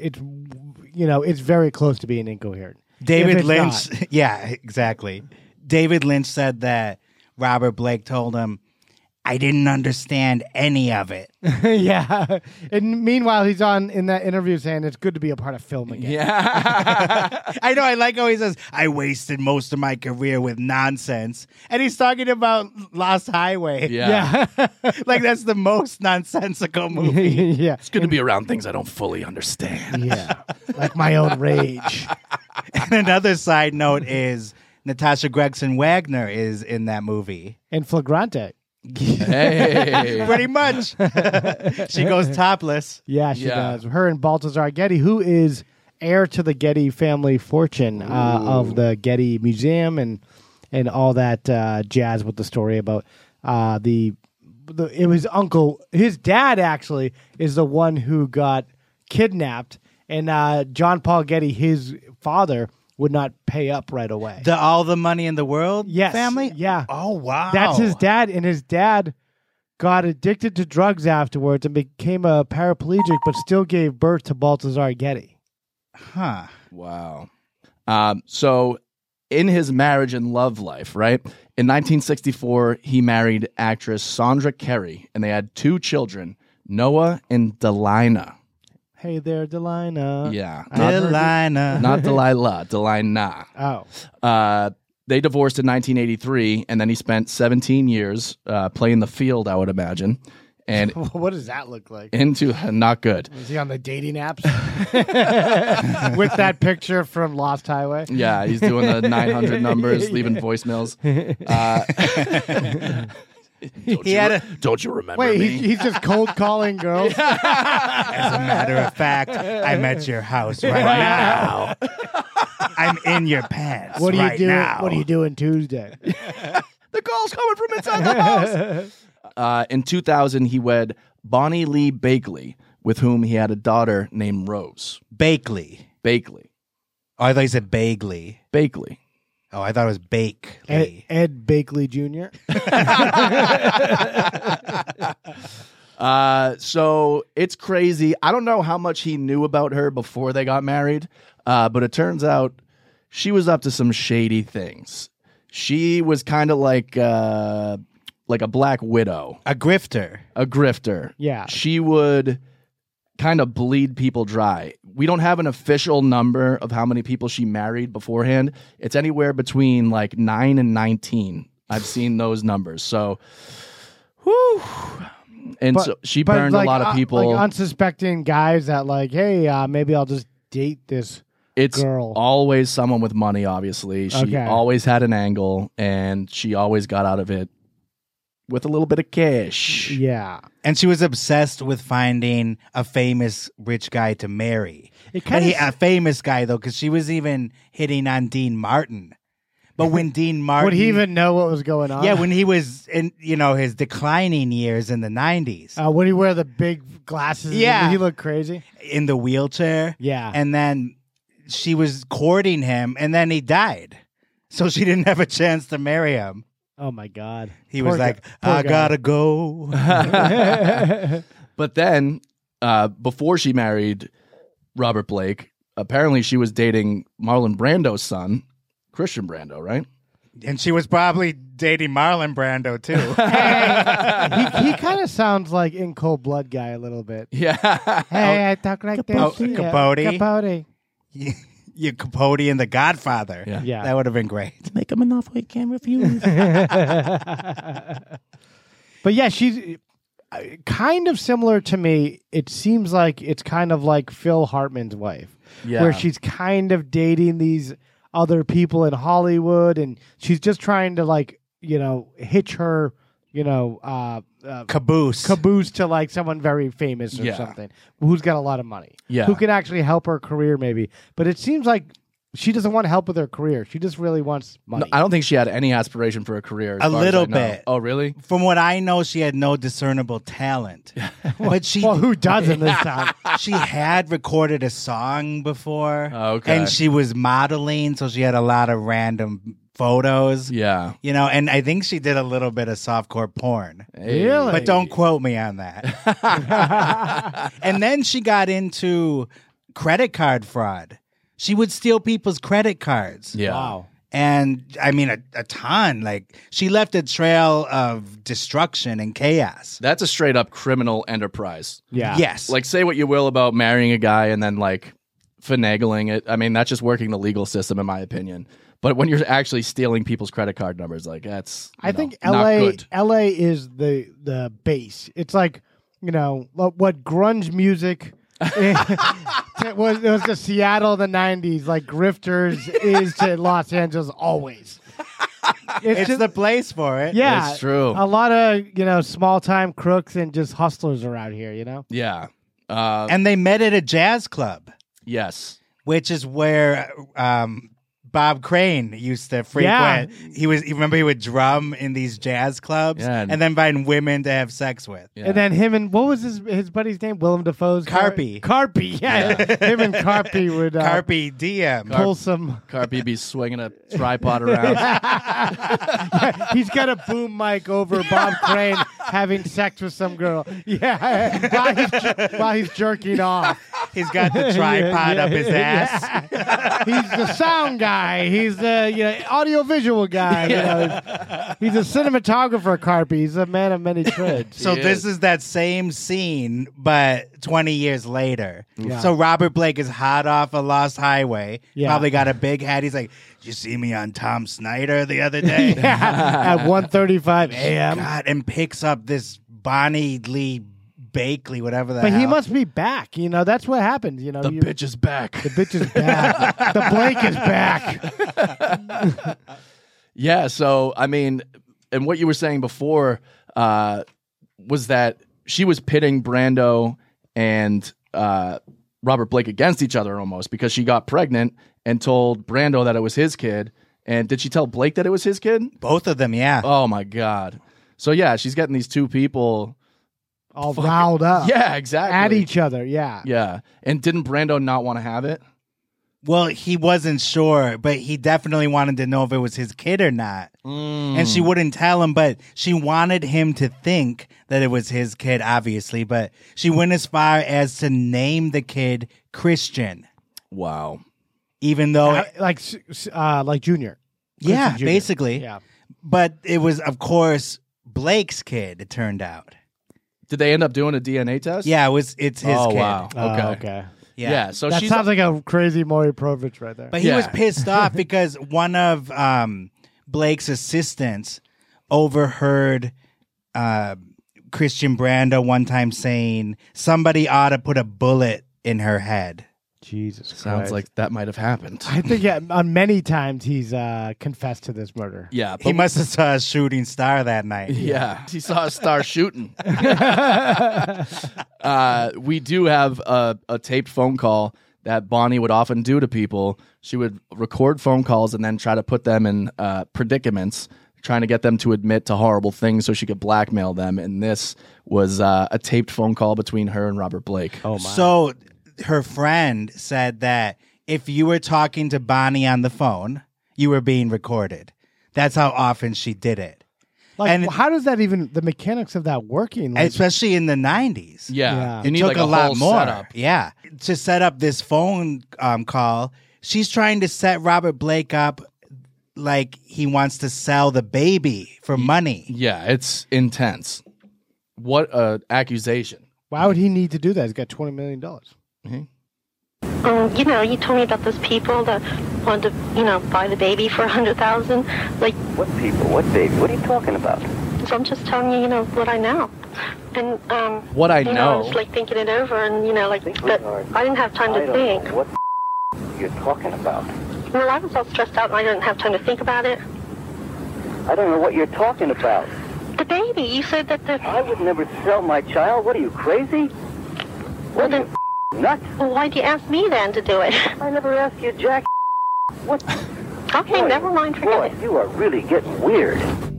very close to being incoherent.
David Lynch, yeah, exactly. David Lynch said that Robert Blake told him, I didn't understand any of it.
Yeah. And meanwhile, he's in that interview saying it's good to be a part of film again.
Yeah. I know. I like how he says, I wasted most of my career with nonsense. And he's talking about Lost Highway.
Yeah.
Like, that's the most nonsensical movie.
Yeah.
It's good to be around things I don't fully understand.
Yeah. Like my own rage.
And another side note is Natasha Gregson Wagner is in that movie.
And Flagrante.
Hey.
Pretty much. She goes topless.
Yeah, she does. Her and Balthazar Getty, who is heir to the Getty family fortune of the Getty Museum and all that jazz with the story about it was uncle. His dad actually is the one who got kidnapped, and John Paul Getty, his father, would not pay up right away.
All the money in the world family?
Yeah.
Oh, wow.
That's his dad, and his dad got addicted to drugs afterwards and became a paraplegic, but still gave birth to Balthazar Getty.
Huh.
Wow. So in his marriage and love life, right? In 1964, he married actress Sandra Kerry, and they had 2 children, Noah and Delina.
Hey there, Delina.
Yeah.
Delina.
Not Delilah, Delina.
Oh.
They divorced in 1983, and then he spent 17 years playing the field, I would imagine. And
what does that look like?
Not good.
Was he on the dating apps? With that picture from Lost Highway?
Yeah, he's doing the 900 numbers, leaving voicemails. Don't you remember
Wait,
me?
he's just cold calling girls?
As a matter of fact, I'm at your house right now. I'm in your pants
What are you
right
doing?
now.
What are you doing Tuesday?
The call's coming from inside the house. In 2000, he wed Bonnie Lee Bakley, with whom he had a daughter named Rose.
Bakley.
Bakley.
Oh, I thought you said Bagley.
Bakley.
Oh, I thought it was Bake.
Ed Bakley Jr.
So it's crazy. I don't know how much he knew about her before they got married, but it turns out she was up to some shady things. She was kind of like a black widow.
A grifter.
A grifter.
Yeah.
She would kind of bleed people dry. We don't have an official number of how many people she married beforehand. It's anywhere between like 9 and 19. I've seen those numbers. So, whew. And so she burned a lot of people.
Like unsuspecting guys that like, hey, maybe I'll just date this girl.
Always someone with money, obviously. She always had an angle, and she always got out of it with a little bit of cash.
Yeah.
And she was obsessed with finding a famous rich guy to marry. A famous guy, though, because she was even hitting on Dean Martin. But when Dean Martin...
Would he even know what was going on?
Yeah, when he was in, his declining years in the 90s.
Would he wear the big glasses?
Yeah.
Would he look crazy?
In the wheelchair.
Yeah.
And then she was courting him, and then he died. So she didn't have a chance to marry him.
Oh, my God.
He was like, I gotta go.
But then, before she married Robert Blake, apparently she was dating Marlon Brando's son, Christian Brando, right?
And she was probably dating Marlon Brando, too.
He kind of sounds like In Cold Blood guy a little bit.
Yeah.
Hey, I talk like this.
Capote.
Capote.
You Capote and The Godfather.
Yeah.
That would have been great.
Make him an offer he can't refuse.
But yeah, she's kind of similar to me. It seems like it's kind of like Phil Hartman's wife, where she's kind of dating these other people in Hollywood, and she's just trying to hitch her
caboose
to like someone very famous or
Yeah.
something who's got a lot of money.
Yeah.
Who can actually help her career maybe. But it seems like she doesn't want help with her career. She just really wants money.
I don't think she had any aspiration for a career. as
A
far as
little
I know.
bit.
Oh, really?
From what I know, she had no discernible talent. But she
Well, who doesn't this time?
she had recorded a song before.
Oh, okay.
And she was modeling, so she had a lot of random photos.
Yeah.
And I think she did a little bit of softcore porn.
Really?
But don't quote me on that. And then she got into credit card fraud. She would steal people's credit cards.
Yeah.
Wow.
And I mean, a ton. Like, she left a trail of destruction and chaos.
That's a straight up criminal enterprise.
Yeah.
Yes.
Like, say what you will about marrying a guy and then like finagling it. I mean, that's just working the legal system, in my opinion. But when you're actually stealing people's credit card numbers, like that's
I think
not
LA
good.
LA is the base. It's like, what grunge music it was to Seattle in the 90s, like grifters is to Los Angeles always.
It's
just-
the place for it.
yeah,
It's true.
A lot of small time crooks and just hustlers around here.
Yeah.
And they met at a jazz club,
Yes.
which is where Bob Crane used to frequent. He would drum in these jazz clubs
Yeah,
and then find women to have sex with.
Yeah.
And then him and what was his buddy's name? Willem Dafoe's
Carpy.
Carpy, yeah. Him and Carpy would
Carpe Diem.
pull some.
Carpy be swinging a tripod around.
He's got a boom mic over Bob Crane having sex with some girl. Yeah, while he's jerking off.
He's got the tripod up his ass.
Yeah. He's the sound guy. He's the audio-visual guy. He's a cinematographer, Carpy. He's a man of many trades.
So
He
this
is.
is that same scene, but 20 years later.
Yeah.
So Robert Blake is hot off a Lost Highway.
Yeah.
Probably got a big head. He's like, "Did you see me on Tom Snyder the other day?"
At 1:35 a.m.
God, and picks up this Bonnie Lee Bakley, whatever that.
But he must be back. That's what happens.
The bitch is back.
The bitch is back. The Blake is back.
Yeah, so I mean, and what you were saying before was that she was pitting Brando and Robert Blake against each other almost because she got pregnant and told Brando that it was his kid. And did she tell Blake that it was his kid?
Both of them, yeah.
Oh my God. So yeah, she's getting these two people
All riled up.
Yeah, exactly.
At each other, yeah.
Yeah. And didn't Brando not want to have it?
Well, he wasn't sure, but he definitely wanted to know if it was his kid or not. And she wouldn't tell him, but she wanted him to think that it was his kid, obviously. But she went as far as to name the kid Christian.
Wow.
Even though...
like Junior.
Yeah,
Christian Jr.
basically.
Yeah.
But it was, of course, Blake's kid, it turned out.
Did they end up doing a DNA test?
Yeah, it's his kid.
Wow. Okay.
Okay.
Yeah. So
that
she's
sounds like a crazy Maury Povich right there.
But he was pissed off because one of Blake's assistants overheard Christian Brando one time saying somebody ought to put a bullet in her head.
Jesus Christ.
Sounds like that might have happened.
I think on many times he's confessed to this murder.
Yeah.
He must have saw a shooting star that night.
Yeah. He saw a star shooting. We do have a taped phone call that Bonnie would often do to people. She would record phone calls and then try to put them in predicaments, trying to get them to admit to horrible things so she could blackmail them. And this was a taped phone call between her and Robert Blake.
Oh, my.
So her friend said that if you were talking to Bonnie on the phone, you were being recorded. That's how often she did it.
Like,
and
how does that even, the mechanics of that working? Like,
especially in the 90s.
Yeah.
It
You need
took
like
a lot
whole
more.
setup.
Yeah. To set up this phone call, she's trying to set Robert Blake up like he wants to sell the baby for money.
Yeah, it's intense. What a accusation.
why would he need to do that? He's got $20 million.
Mm-hmm.
You told me about those people that wanted to, buy the baby for $100,000. Like,
What people? What baby? What are you talking about?
so I'm just telling you, what I know. And
What I
I
know.
was like thinking it over, and but
Sweetheart,
I didn't have time
I
to
don't
think.
know what you're talking about.
Well, I was all stressed out, and I didn't have time to think about it.
I don't know what you're talking about.
The baby. You said that the...
I would never sell my child. What are you, crazy?
Well, then...
Nuts?
Well, why'd you ask me then to do it?
I never asked you, Jack. What?
Okay,
Boy,
never mind. Forget it.
You are really getting weird.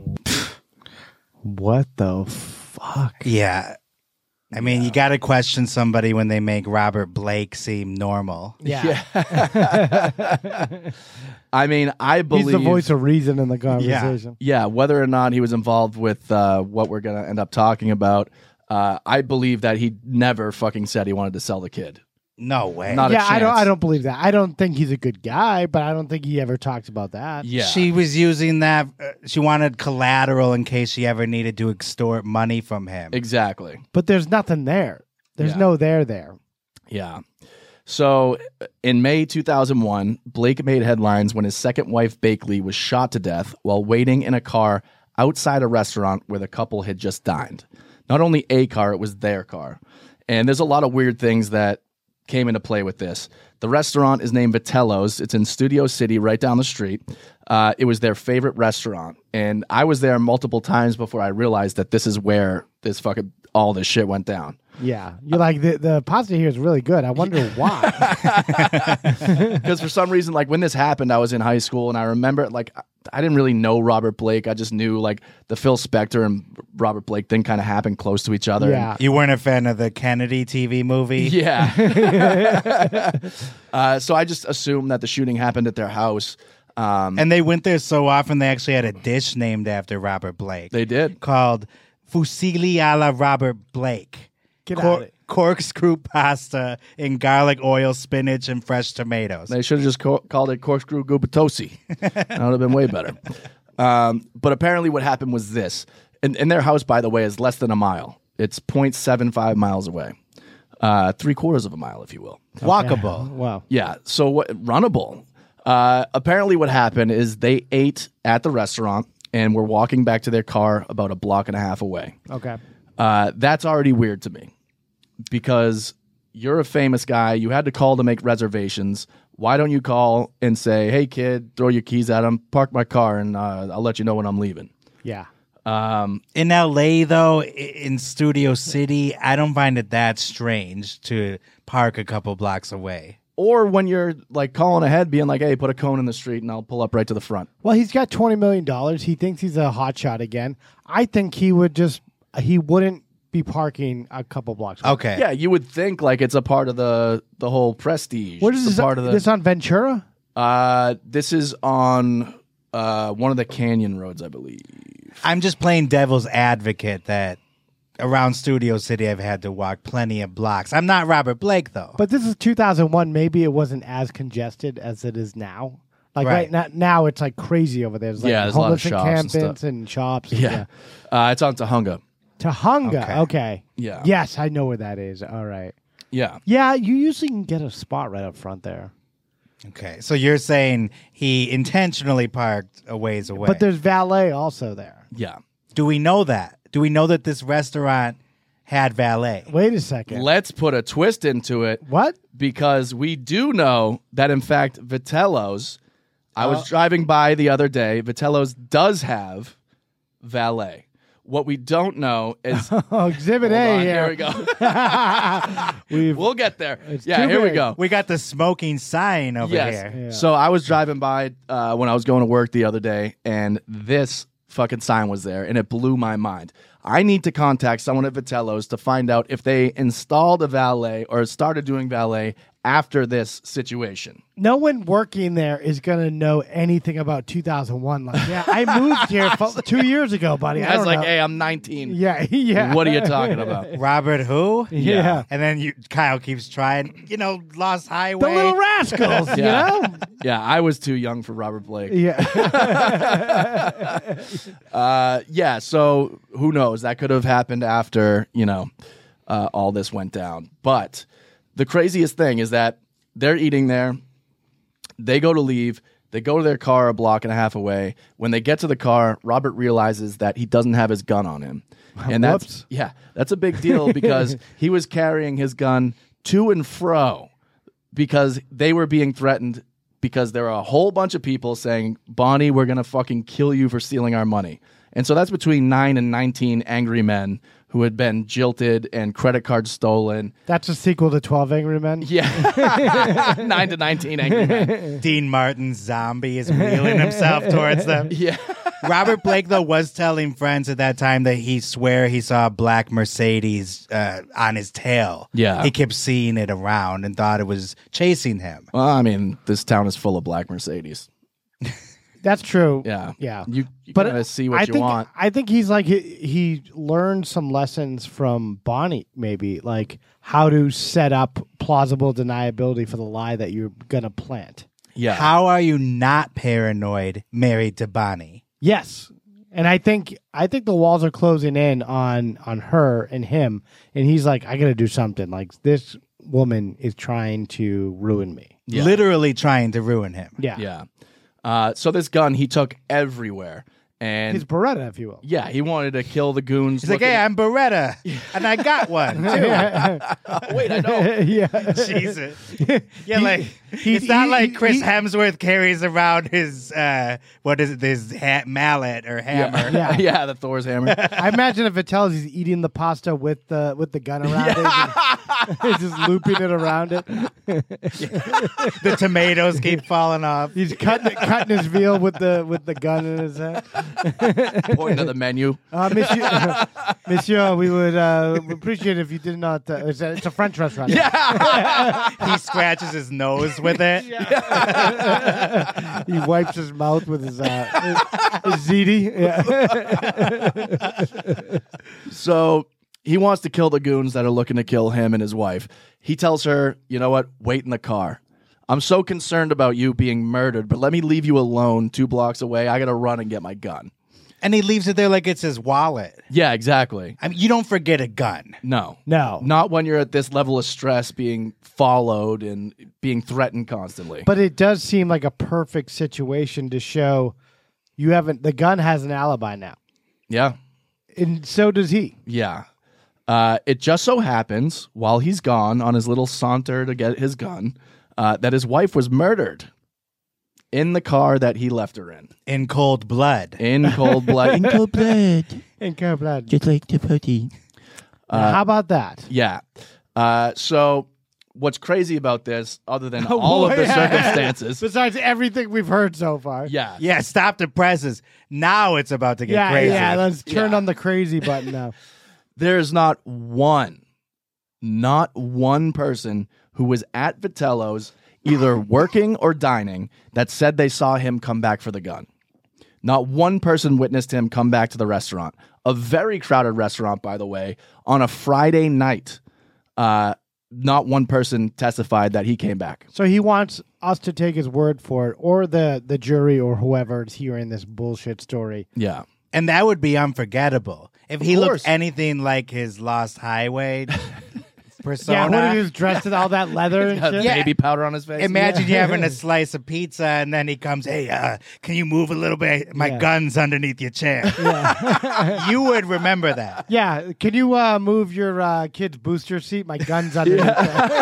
What the fuck?
Yeah. I mean, you got to question somebody when they make Robert Blake seem normal.
Yeah.
I mean, I believe
He's the voice of reason in the conversation.
Yeah, whether or not he was involved with what we're going to end up talking about, I believe that he never fucking said he wanted to sell the kid.
No way.
Not a chance.
I don't believe that. I don't think he's a good guy, but I don't think he ever talked about that.
Yeah.
She was using that. She wanted collateral in case she ever needed to extort money from him.
Exactly.
But there's nothing there. There's no there.
Yeah. So in May 2001, Blake made headlines when his second wife, Bakley, was shot to death while waiting in a car outside a restaurant where the couple had just dined. Not only a car, it was their car. And there's a lot of weird things that came into play with this. The restaurant is named Vitello's. It's in Studio City, right down the street. It was their favorite restaurant. And I was there multiple times before I realized that this is where all this shit went down.
Yeah. You're like, the pasta here is really good. I wonder why.
Because for some reason, like when this happened, I was in high school and I remember I didn't really know Robert Blake. I just knew like the Phil Spector and Robert Blake thing kind of happened close to each other.
Yeah.
You weren't a fan of the Kennedy TV movie?
Yeah. So I just assumed that the shooting happened at their house.
And they went there so often they actually had a dish named after Robert Blake.
They did.
Called Fusilli alla Robert Blake.
Get out of it.
Corkscrew pasta in garlic oil, spinach, and fresh tomatoes.
They should have just called it corkscrew gubitosi. That would have been way better. But apparently what happened was this. And their house, by the way, is less than a mile. It's 0.75 miles away. 3/4 of a mile, if you will.
Walkable.
Wow.
Yeah. So runnable. Apparently what happened is they ate at the restaurant and were walking back to their car about a block and a half away.
Okay.
That's already weird to me because you're a famous guy. You had to call to make reservations. Why don't you call and say, hey, kid, throw your keys at him, park my car, and I'll let you know when I'm leaving.
Yeah.
In LA, though, in Studio City, I don't find it that strange to park a couple blocks away.
Or when you're like calling ahead, being like, hey, put a cone in the street and I'll pull up right to the front.
Well, he's got $20 million. He thinks he's a hotshot again. I think he wouldn't be parking a couple blocks away.
Okay.
Yeah, you would think like it's a part of the whole prestige.
What is
It's
this?
a part of
This on Ventura?
This is on one of the canyon roads, I believe.
I'm just playing devil's advocate that around Studio City I've had to walk plenty of blocks. I'm not Robert Blake, though.
But this is 2001. Maybe it wasn't as congested as it is now. Like
Right.
now it's like crazy over there. There's like
There's a lot of
homeless
shops and
encampments
stuff.
and shops.
Yeah. It's on Tahunga.
Tahunga. Okay.
Yeah.
Yes, I know where that is. All right.
Yeah.
Yeah, you usually can get a spot right up front there.
Okay, so you're saying he intentionally parked a ways away.
But there's valet also there.
Yeah.
Do we know that? Do we know that this restaurant had valet?
Wait a second.
Let's put a twist into it.
What?
Because we do know that, in fact, Vitello's, I was driving by the other day, Vitello's does have valet. What we don't know is...
Oh, Exhibit
Hold
A
on,
here.
here we go. We'll get there. Yeah,
too
here we
big.
go.
We got the smoking sign over
Yes.
here.
Yeah.
So I was driving by when I was going to work the other day, and this fucking sign was there, and it blew my mind. I need to contact someone at Vitello's to find out if they installed a valet or started doing valet after this situation.
No one working there is going to know anything about 2001. Like, yeah, I moved here 2 years ago, buddy. I
I was
don't
like,
know.
hey, I'm 19.
Yeah, yeah.
What are you talking about?
Robert who?
Yeah.
And then Kyle keeps trying, Lost Highway.
The Little Rascals, you know?
Yeah, I was too young for Robert Blake.
Yeah.
Yeah, so who knows? That could have happened after, all this went down. But the craziest thing is that they're eating there. They go to leave. They go to their car a block and a half away. When they get to the car, Robert realizes that he doesn't have his gun on him. And
Whoops.
that's a big deal because he was carrying his gun to and fro because they were being threatened because there were a whole bunch of people saying, Bonnie, we're going to fucking kill you for stealing our money. And so that's between 9 and 19 angry men who had been jilted and credit cards stolen.
That's a sequel to 12 Angry Men?
Yeah. 9 to 19 angry men.
Dean Martin's zombie is wheeling himself towards them.
Yeah.
Robert Blake, though, was telling friends at that time that he swear he saw a black Mercedes on his tail.
Yeah.
He kept seeing it around and thought it was chasing him.
Well, I mean, this town is full of black Mercedes.
That's true.
Yeah.
Yeah.
You
But
gotta see what you
think,
want.
I think he's like, he learned some lessons from Bonnie, maybe, like how to set up plausible deniability for the lie that you're going to plant.
Yeah.
How are you not paranoid married to Bonnie?
Yes. And I think the walls are closing in on her and him. And he's like, I got to do something. Like, this woman is trying to ruin me.
Yeah.
Literally trying to ruin him.
Yeah.
Yeah. So this gun he took everywhere. And
His Beretta, if you will.
yeah, he wanted to kill the goons.
He's like, hey, I'm Beretta, and I got one, too.
Wait, I don't.
Yeah.
Jesus. Yeah, like, it's not like Chris Hemsworth carries around his, what is it, this mallet or hammer.
Yeah.
Yeah, the Thor's hammer.
I imagine if Vitel's he's eating the pasta with the gun around it. He's just looping it around it.
The tomatoes keep falling off.
He's cutting his veal with the gun in his hand.
Point to the menu.
Monsieur, we would appreciate if you did not. It's a French restaurant.
Yeah.
He scratches his nose with it.
He wipes his mouth with his ziti. Yeah.
So he wants to kill the goons that are looking to kill him and his wife. He tells her, you know what? Wait in the car. I'm so concerned about you being murdered, but let me leave you alone 2 blocks away. I got to run and get my gun.
And he leaves it there like it's his wallet.
Yeah, exactly.
I mean, you don't forget a gun.
No.
No.
Not when you're at this level of stress, being followed and being threatened constantly.
But it does seem like a perfect situation to show the gun has an alibi now.
Yeah.
And so does he.
Yeah. It just so happens, while he's gone on his little saunter to get his gun, that his wife was murdered in the car that he left her in.
In cold blood.
In cold blood. In cold blood.
In cold blood.
Just like the putty.
How about that?
Yeah. So what's crazy about this, other than all of the circumstances.
Besides everything we've heard so far.
Yeah.
Yeah, stop the presses. Now it's about to get crazy.
Yeah, let's turn on the crazy button now.
There's not one person who was at Vitello's, either working or dining, that said they saw him come back for the gun. Not one person witnessed him come back to the restaurant. A very crowded restaurant, by the way, on a Friday night. Not one person testified that he came back.
So he wants us to take his word for it, or the jury or whoever is hearing this bullshit story.
Yeah.
And that would be unforgettable. If he
course.
looked anything like his Lost Highway persona.
Yeah, what if he was dressed in all that leather and
Got
shit?
baby powder on his face.
Imagine you having a slice of pizza and then he comes, hey, can you move a little bit? My gun's underneath your chair.
Yeah.
You would remember that.
Yeah, can you move your kid's booster seat? My gun's under
Because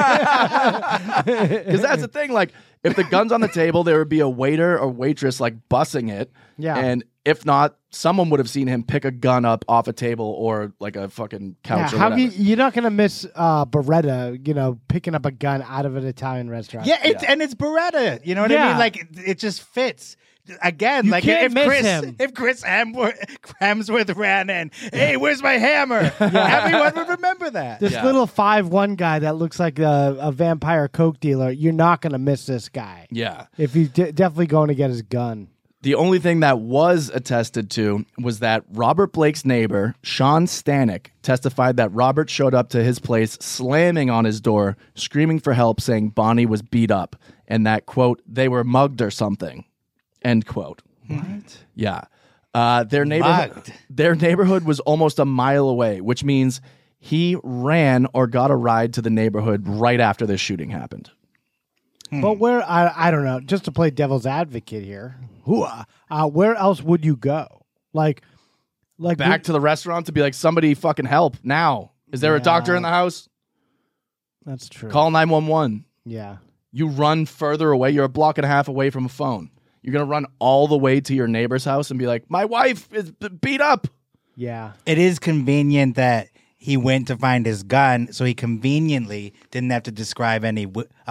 that's the thing. Like, if the gun's on the table, there would be a waiter or waitress like bussing it.
Yeah.
And if not, someone would have seen him pick a gun up off a table or like a fucking couch or
how
whatever.
you're not going to miss Beretta, picking up a gun out of an Italian restaurant.
Yeah, and it's Beretta. You know what I mean? Like, it just fits. Again,
You
like
can't miss him.
if Chris Hemsworth ran in, hey, where's my hammer? Everyone would remember that.
This little 5'1" guy that looks like a vampire coke dealer, you're not going to miss this guy.
Yeah.
If he's definitely going to get his gun.
The only thing that was attested to was that Robert Blake's neighbor, Sean Stanek, testified that Robert showed up to his place slamming on his door, screaming for help, saying Bonnie was beat up, and that, quote, they were mugged or something, end quote.
What?
Yeah. Their neighborhood was almost a mile away, which means he ran or got a ride to the neighborhood right after this shooting happened.
But where, I don't know, just to play devil's advocate here, where else would you go? Like
Back to the restaurant to be like, somebody fucking help now. Is there a doctor in the house?
That's true.
Call 911.
Yeah.
You run further away. You're a block and a half away from a phone. You're going to run all the way to your neighbor's house and be like, my wife is beat up.
Yeah.
It is convenient that he went to find his gun, so he conveniently didn't have to describe any.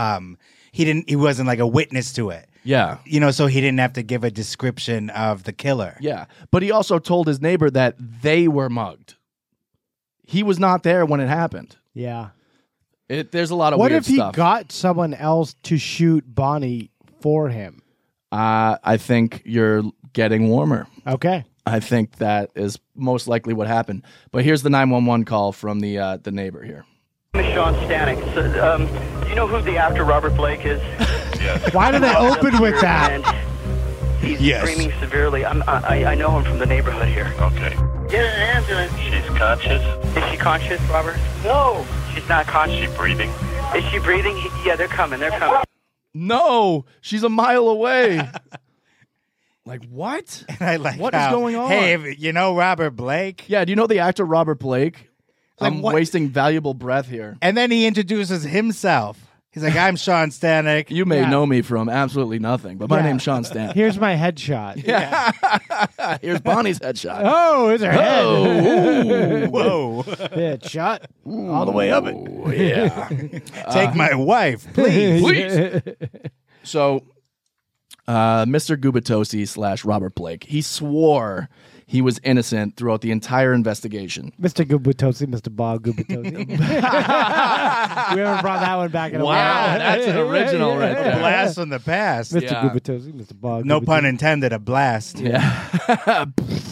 He wasn't like a witness to it.
Yeah.
So he didn't have to give a description of the killer.
Yeah. But he also told his neighbor that they were mugged. He was not there when it happened.
Yeah.
There's a lot of
what
weird
if he
stuff.
got someone else to shoot Bonnie for him?
I think you're getting warmer.
Okay.
I think that is most likely what happened. But here's the 911 call from the neighbor here.
My name is Sean Stanek. So, do you know who the actor Robert Blake is?
Yes. Why do they open with that?
And he's screaming severely. I know him from the neighborhood here.
Okay.
Get an ambulance.
She's conscious?
Is she conscious, Robert? No. She's not conscious.
Is she breathing?
Is she breathing? Yeah, they're coming. They're coming.
No, she's a mile away. Like, what?
And I like
what is going on?
Hey, you know Robert Blake?
Yeah, do you know the actor Robert Blake?
Like,
I'm
what?
wasting valuable breath here.
And then he introduces himself. He's like, I'm Sean Stanek.
You may know me from absolutely nothing, but my name's Sean Stanek.
Here's my headshot.
Yeah. Here's Bonnie's headshot.
Oh, it's her head.
Oh,
whoa.
Headshot. All the way up it.
Yeah.
Take my wife, please.
Please. So, Mr. Gubitosi / Robert Blake, he swore he was innocent throughout the entire investigation.
Mr. Gubitosi, Mr. Bob Gubitosi. We haven't brought that one back in a while.
Wow, that's an original right
A
there.
blast from the past.
Mr.
Yeah.
Gubitosi, Mr. Bob
No
Gubitosi.
pun intended, a blast.
Yeah.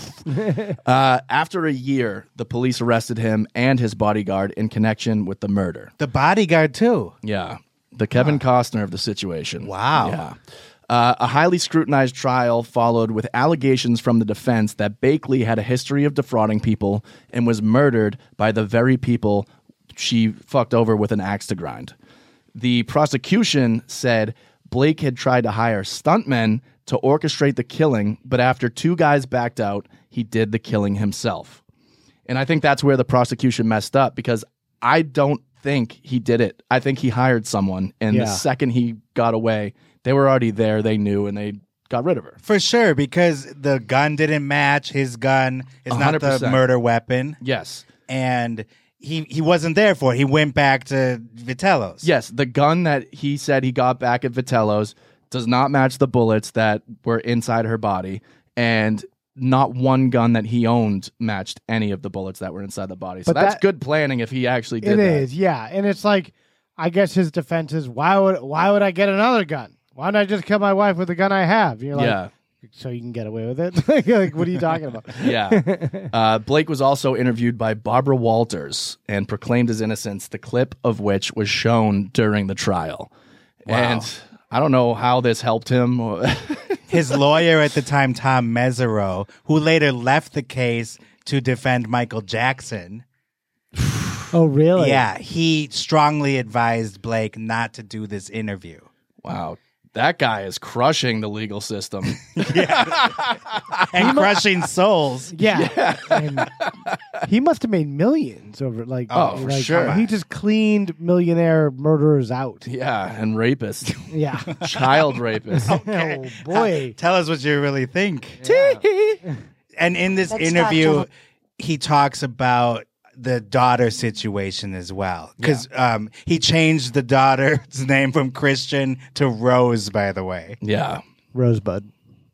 After a year, the police arrested him and his bodyguard in connection with the murder.
The bodyguard, too.
Yeah. The Kevin Costner of the situation.
Wow.
Yeah. A highly scrutinized trial followed with allegations from the defense that Bakley had a history of defrauding people and was murdered by the very people she fucked over with an axe to grind. The prosecution said Blake had tried to hire stuntmen to orchestrate the killing, but after 2 guys backed out, he did the killing himself. And I think that's where the prosecution messed up, because I don't think he did it. I think he hired someone, and the second he got away, they were already there, they knew, and they got rid of her.
For sure, because the gun didn't match. His gun is not the
100%.
murder weapon.
Yes.
And he wasn't there for it. He went back to Vitello's.
Yes, the gun that he said he got back at Vitello's does not match the bullets that were inside her body, and not one gun that he owned matched any of the bullets that were inside the body. So
But
that's
that-
good planning if he actually did
It
that.
is, yeah. And it's like, I guess his defense is, why would I get another gun? Why don't I just kill my wife with the gun I have? You're like,
Yeah.
so you can get away with it? Like, what are you talking about?
Yeah. Blake was also interviewed by Barbara Walters and proclaimed his innocence, the clip of which was shown during the trial.
Wow.
And I don't know how this helped him.
His lawyer at the time, Tom Mesereau, who later left the case to defend Michael Jackson.
Oh, really?
Yeah, he strongly advised Blake not to do this interview.
Wow. That guy is crushing the legal system.
And crushing souls.
Yeah. And he must have made millions over
for sure.
He just cleaned millionaire murderers out.
Yeah, and rapists.
Yeah.
Child rapists.
Oh, boy.
Tell us what you really think. And in this
Let's
interview,
start,
he talks about the daughter situation as well. Because he changed the daughter's name from Christian to Rose, by the way.
Yeah.
Rosebud.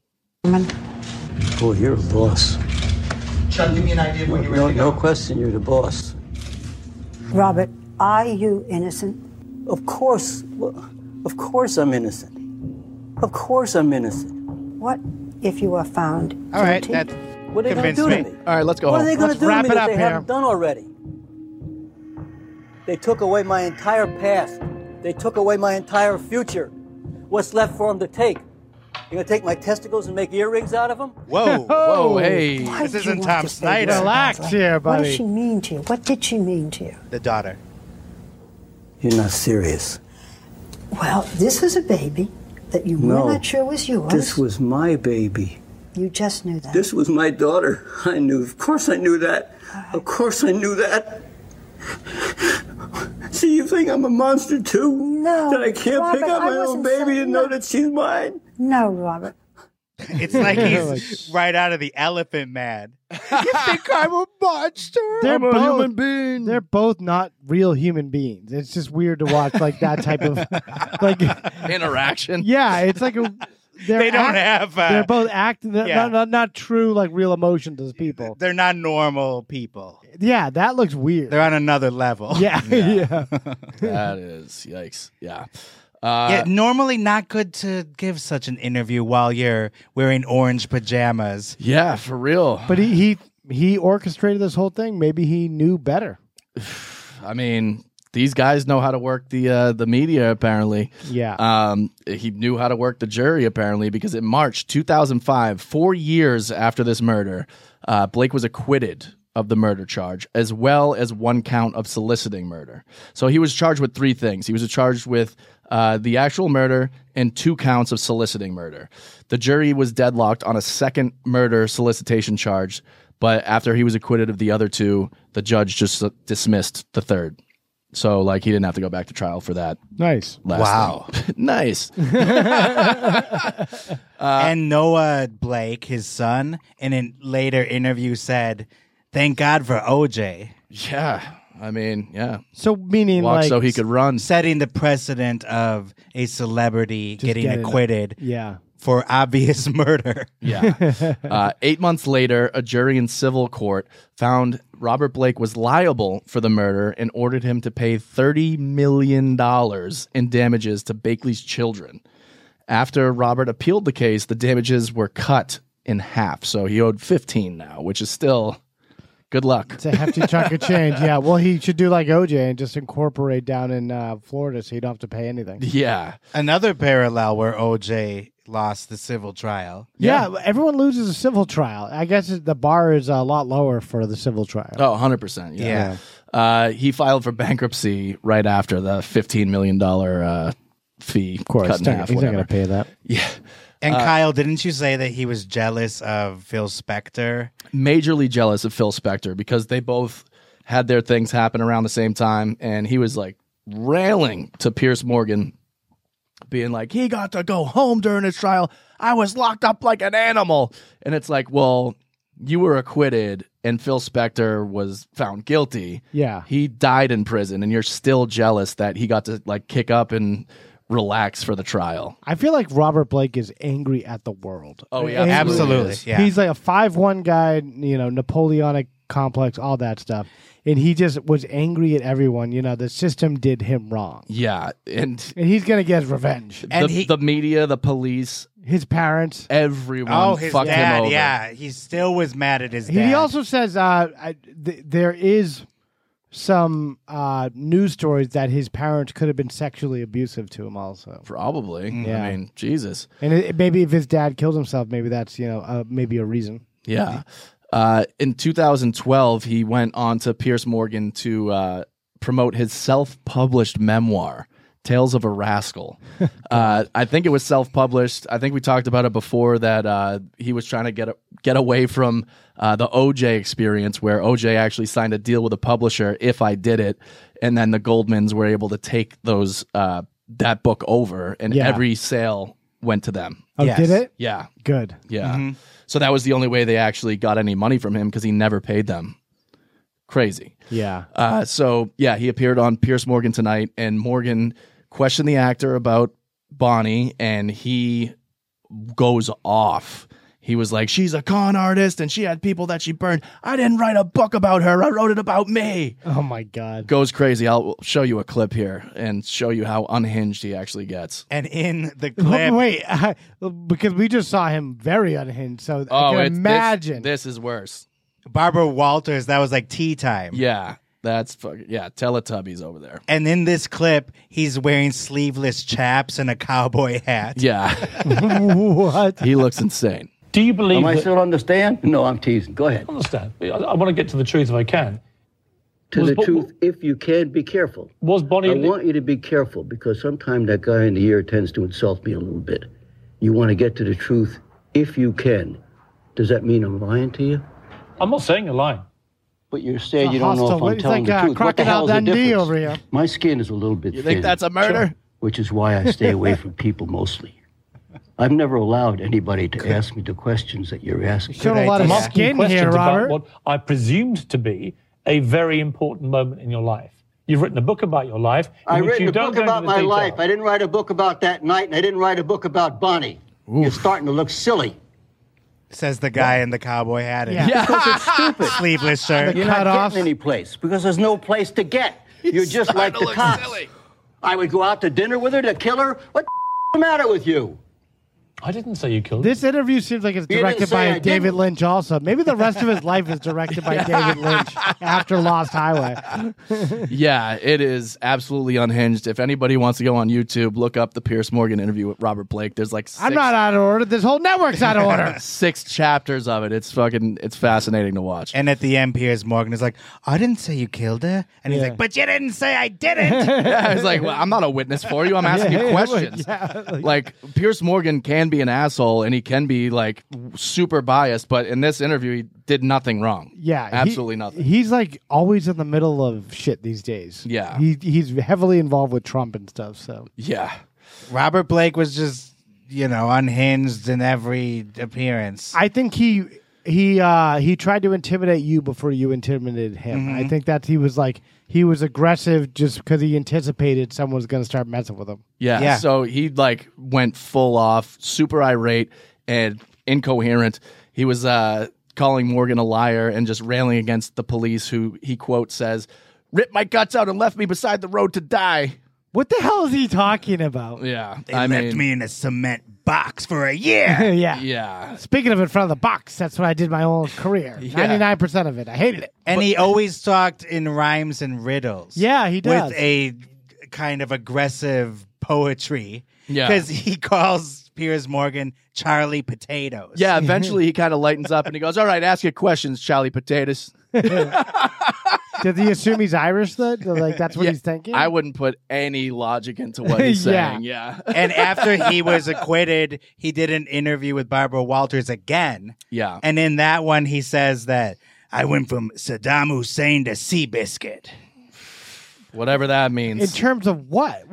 Oh, you're a boss.
Chuck, give me an idea of when you're ready to
No
go.
question, you're the boss.
Robert, are you innocent?
Of course I'm innocent. Of course I'm innocent.
What if you are found
All right,
guilty?
that
What are they going to
convinced
do to
me.
me?
All right, let's go
What
home.
are they going to
Let's
do to
wrap
me
it
that
up
they
here.
haven't done already? They took away my entire past. They took away my entire future. What's left for them to take? You going to take my testicles and make earrings out of them?
Whoa.
Whoa, hey.
Why
This
did you
isn't
want
Tom
to say
Snyder.
this,
Relax
Leslie?
here,
What
buddy.
did she mean to you? What did she mean to you?
The daughter.
You're not serious.
Well, this was a baby that you
No.
were not sure was yours.
This was my baby.
You just knew that.
This was my daughter. I knew. Of course I knew that. Of course I knew that. See, you think I'm a monster too?
No,
That I can't
Robert,
pick up
I
my own
wasn't
baby
saying-
and know
no.
that she's mine?
No, Robert.
It's like he's right out of the Elephant Man.
You think I'm a monster? I'm a human being. They're both not real human beings. It's just weird to watch like that type of like
interaction.
Yeah, it's like
they don't have.
They're both acting. Not true like real emotions as people.
They're not normal people.
Yeah, that looks weird.
They're on another level.
Yeah.
That is yikes. Yeah.
Normally not good to give such an interview while you're wearing orange pajamas.
Yeah, for real.
But he orchestrated this whole thing. Maybe he knew better.
I mean, these guys know how to work the media, apparently.
Yeah.
He knew how to work the jury, apparently, because in March 2005, 4 years after this murder, Blake was acquitted of the murder charge, as well as 1 count of soliciting murder. So he was charged with 3 things. He was charged with the actual murder and 2 counts of soliciting murder. The jury was deadlocked on a second murder solicitation charge, but after he was acquitted of the other 2, the judge just dismissed the third. So, like, he didn't have to go back to trial for that.
Nice.
Wow.
Nice.
And Noah Blake, his son, in a later interview said, "Thank God for OJ."
Yeah. I mean, yeah.
So meaning
Walk
like
so he could run.
Setting the precedent of a celebrity getting acquitted
Yeah.
for obvious murder.
Yeah. 8 months later, a jury in civil court found Robert Blake was liable for the murder and ordered him to pay $30 million in damages to Bakley's children. After Robert appealed the case, the damages were cut in half. So he owed 15 now, which is still good luck.
It's a hefty chunk of change. Yeah. Well, he should do like OJ and just incorporate down in Florida so you don't have to pay anything.
Yeah.
Another parallel where OJ lost the civil trial.
Yeah. Everyone loses a civil trial. I guess the bar is a lot lower for the civil trial.
Oh, 100%. Yeah. He filed for bankruptcy right after the $15 million fee.
Of course.
Cut in half,
He's not
whatever.
going to pay that.
Yeah.
And Kyle, didn't you say that he was jealous of Phil Spector?
Majorly jealous of Phil Spector because they both had their things happen around the same time, and he was like railing to Pierce Morgan, being like, he got to go home during his trial. I was locked up like an animal. And it's like, well, you were acquitted and Phil Spector was found guilty.
Yeah.
He died in prison, and you're still jealous that he got to like kick up and relax for the trial.
I feel like Robert Blake is angry at the world.
Oh, yeah.
Angry.
Absolutely. Yeah.
He's like a 5'1" guy, Napoleonic complex, all that stuff. And he just was angry at everyone. The system did him wrong.
Yeah. And
he's going to get his revenge.
And
the media, the police,
his parents,
everyone
his
fucked
dad,
him over.
yeah. He still was mad at his dad.
He also says there is some news stories that his parents could have been sexually abusive to him also.
Probably.
Yeah.
I mean, Jesus.
And maybe if his dad killed himself, maybe that's, maybe a reason.
Yeah. In 2012, he went on to Pierce Morgan to promote his self-published memoir, Tales of a Rascal. I think it was self-published. I think we talked about it before that he was trying to get away from the OJ experience, where OJ actually signed a deal with a publisher if I did it, and then the Goldmans were able to take those that book over, and every sale went to them.
Oh,
Yes.
did it?
Yeah.
Good.
Yeah.
Mm-hmm.
So that was the only way they actually got any money from him, because he never paid them. Crazy.
Yeah.
So, yeah, he appeared on Pierce Morgan Tonight, and Morgan questioned the actor about Bonnie, and he goes off. He was like, she's a con artist, and she had people that she burned. I didn't write a book about her. I wrote it about me.
Oh, my God.
Goes crazy. I'll show you a clip here and show you how unhinged he actually gets.
And in the clip...
Wait, because we just saw him very unhinged, so I can imagine.
This is worse.
Barbara Walters, that was like tea time.
Yeah, that's fucking, Teletubbies over there.
And in this clip, he's wearing sleeveless chaps and a cowboy hat.
Yeah.
What?
He looks insane.
Do you believe
Am I still understand? No, I'm teasing. Go ahead.
I understand. I want to get to the truth if I can.
To the truth, if you can, be careful.
Was Bonnie...
I want you to be careful, because sometimes that guy in the ear tends to insult me a little bit. You want to get to the truth if you can. Does that mean I'm lying to you?
I'm not saying you're lying.
But you said you don't know if I'm telling the truth. What the hell is the difference?
over here.
My skin is a little bit
You
thin.
think that's a murder?
Which is why I stay away from people mostly. I've never allowed anybody to ask me the questions that you're asking.
Showed a lot of
I'm asking
skin
questions
here,
about
Robert.
what I presumed to be a very important moment in your life. You've written a book about your life.
I've written
you
a
don't
book
go into
about
the
my
detail.
life. I didn't write a book about that night, and I didn't write a book about Bonnie. You're starting to look silly.
Says the guy in the cowboy hat and
Because it's stupid.
sleeveless shirt.
You're not getting any place because there's no place to get. You're just like the cops. I would go out to dinner with her to kill her. What the matter with you?
I didn't say you killed her.
This interview seems like it's
You didn't
directed
say
by
I
David
didn't.
Lynch also. Maybe the rest of his life is directed by David Lynch after Lost Highway.
Yeah, it is absolutely unhinged. If anybody wants to go on YouTube, look up the Piers Morgan interview with Robert Blake. There's like
I'm not out of order. This whole network's out of order.
6 chapters of it. It's fascinating to watch.
And at the end, Piers Morgan is like, I didn't say you killed her. And he's like, but you didn't say I didn't.
Yeah, it's like, well, I'm not a witness for you. I'm asking you questions. Like Piers Morgan can be an asshole and he can be like super biased, but in this interview, he did nothing wrong.
Yeah,
absolutely nothing.
He's like always in the middle of shit these days.
Yeah.
He's heavily involved with Trump and stuff. So
Yeah.
Robert Blake was just, unhinged in every appearance.
I think he tried to intimidate you before you intimidated him.
Mhm.
I think that he was aggressive just because he anticipated someone was going to start messing with him.
Yeah. So he like went full off, super irate and incoherent. He was calling Morgan a liar and just railing against the police who he quote says, "Ripped my guts out and left me beside the road to die."
What the hell is he talking about?
Yeah.
They left me in a cement box for a year.
Yeah.
Yeah.
Speaking of in front of the box, that's what I did my whole career. 99% of it. I hated it.
And he always talked in rhymes and riddles.
Yeah, he does.
With a kind of aggressive poetry.
Yeah.
Because he calls Piers Morgan Charlie Potatoes.
Yeah, eventually he kind of lightens up and he goes, "All right, ask your questions, Charlie Potatoes."
Did he assume he's Irish then? Like that's what he's thinking?
I wouldn't put any logic into what he's
Yeah.
saying. Yeah.
And after he was acquitted, he did an interview with Barbara Walters again.
Yeah.
And in that one, he says that I went from Saddam Hussein to Seabiscuit.
Whatever that means.
In terms of what?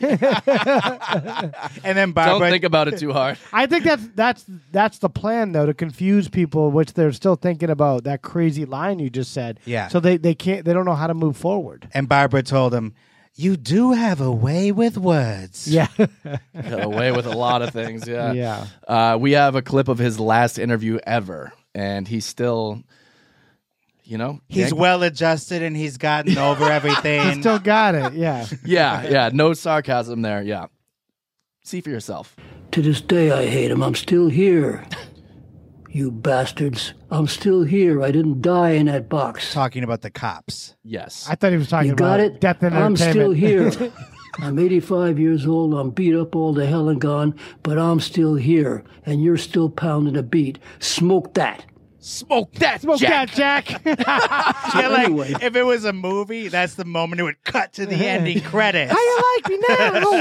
And then Barbara...
Don't think about it too hard.
I think that's the plan though, to confuse people, which they're still thinking about that crazy line you just said.
Yeah.
So they don't know how to move forward.
And Barbara told him, "You do have a way with words."
Yeah.
Got away with a lot of things. Yeah.
Yeah.
We have a clip of his last interview ever, and he's still,
He's well adjusted and he's gotten over everything.
He still got it. Yeah.
Yeah. No sarcasm there. Yeah. See for yourself.
To this day, I hate him. I'm still here. You bastards. I'm still here. I didn't die in that box.
Talking about the cops.
Yes.
I thought he was talking
You
about
got it?
death and
I'm still
entertainment.
here. I'm 85 years old. I'm beat up all to hell and gone, but I'm still here, and you're still pounding a beat. Smoke that.
Smoke that,
Smoke
Jack.
that, Jack.
Yeah, like
Anyway.
if it was a movie, that's the moment it would cut to the ending credits.
How you like me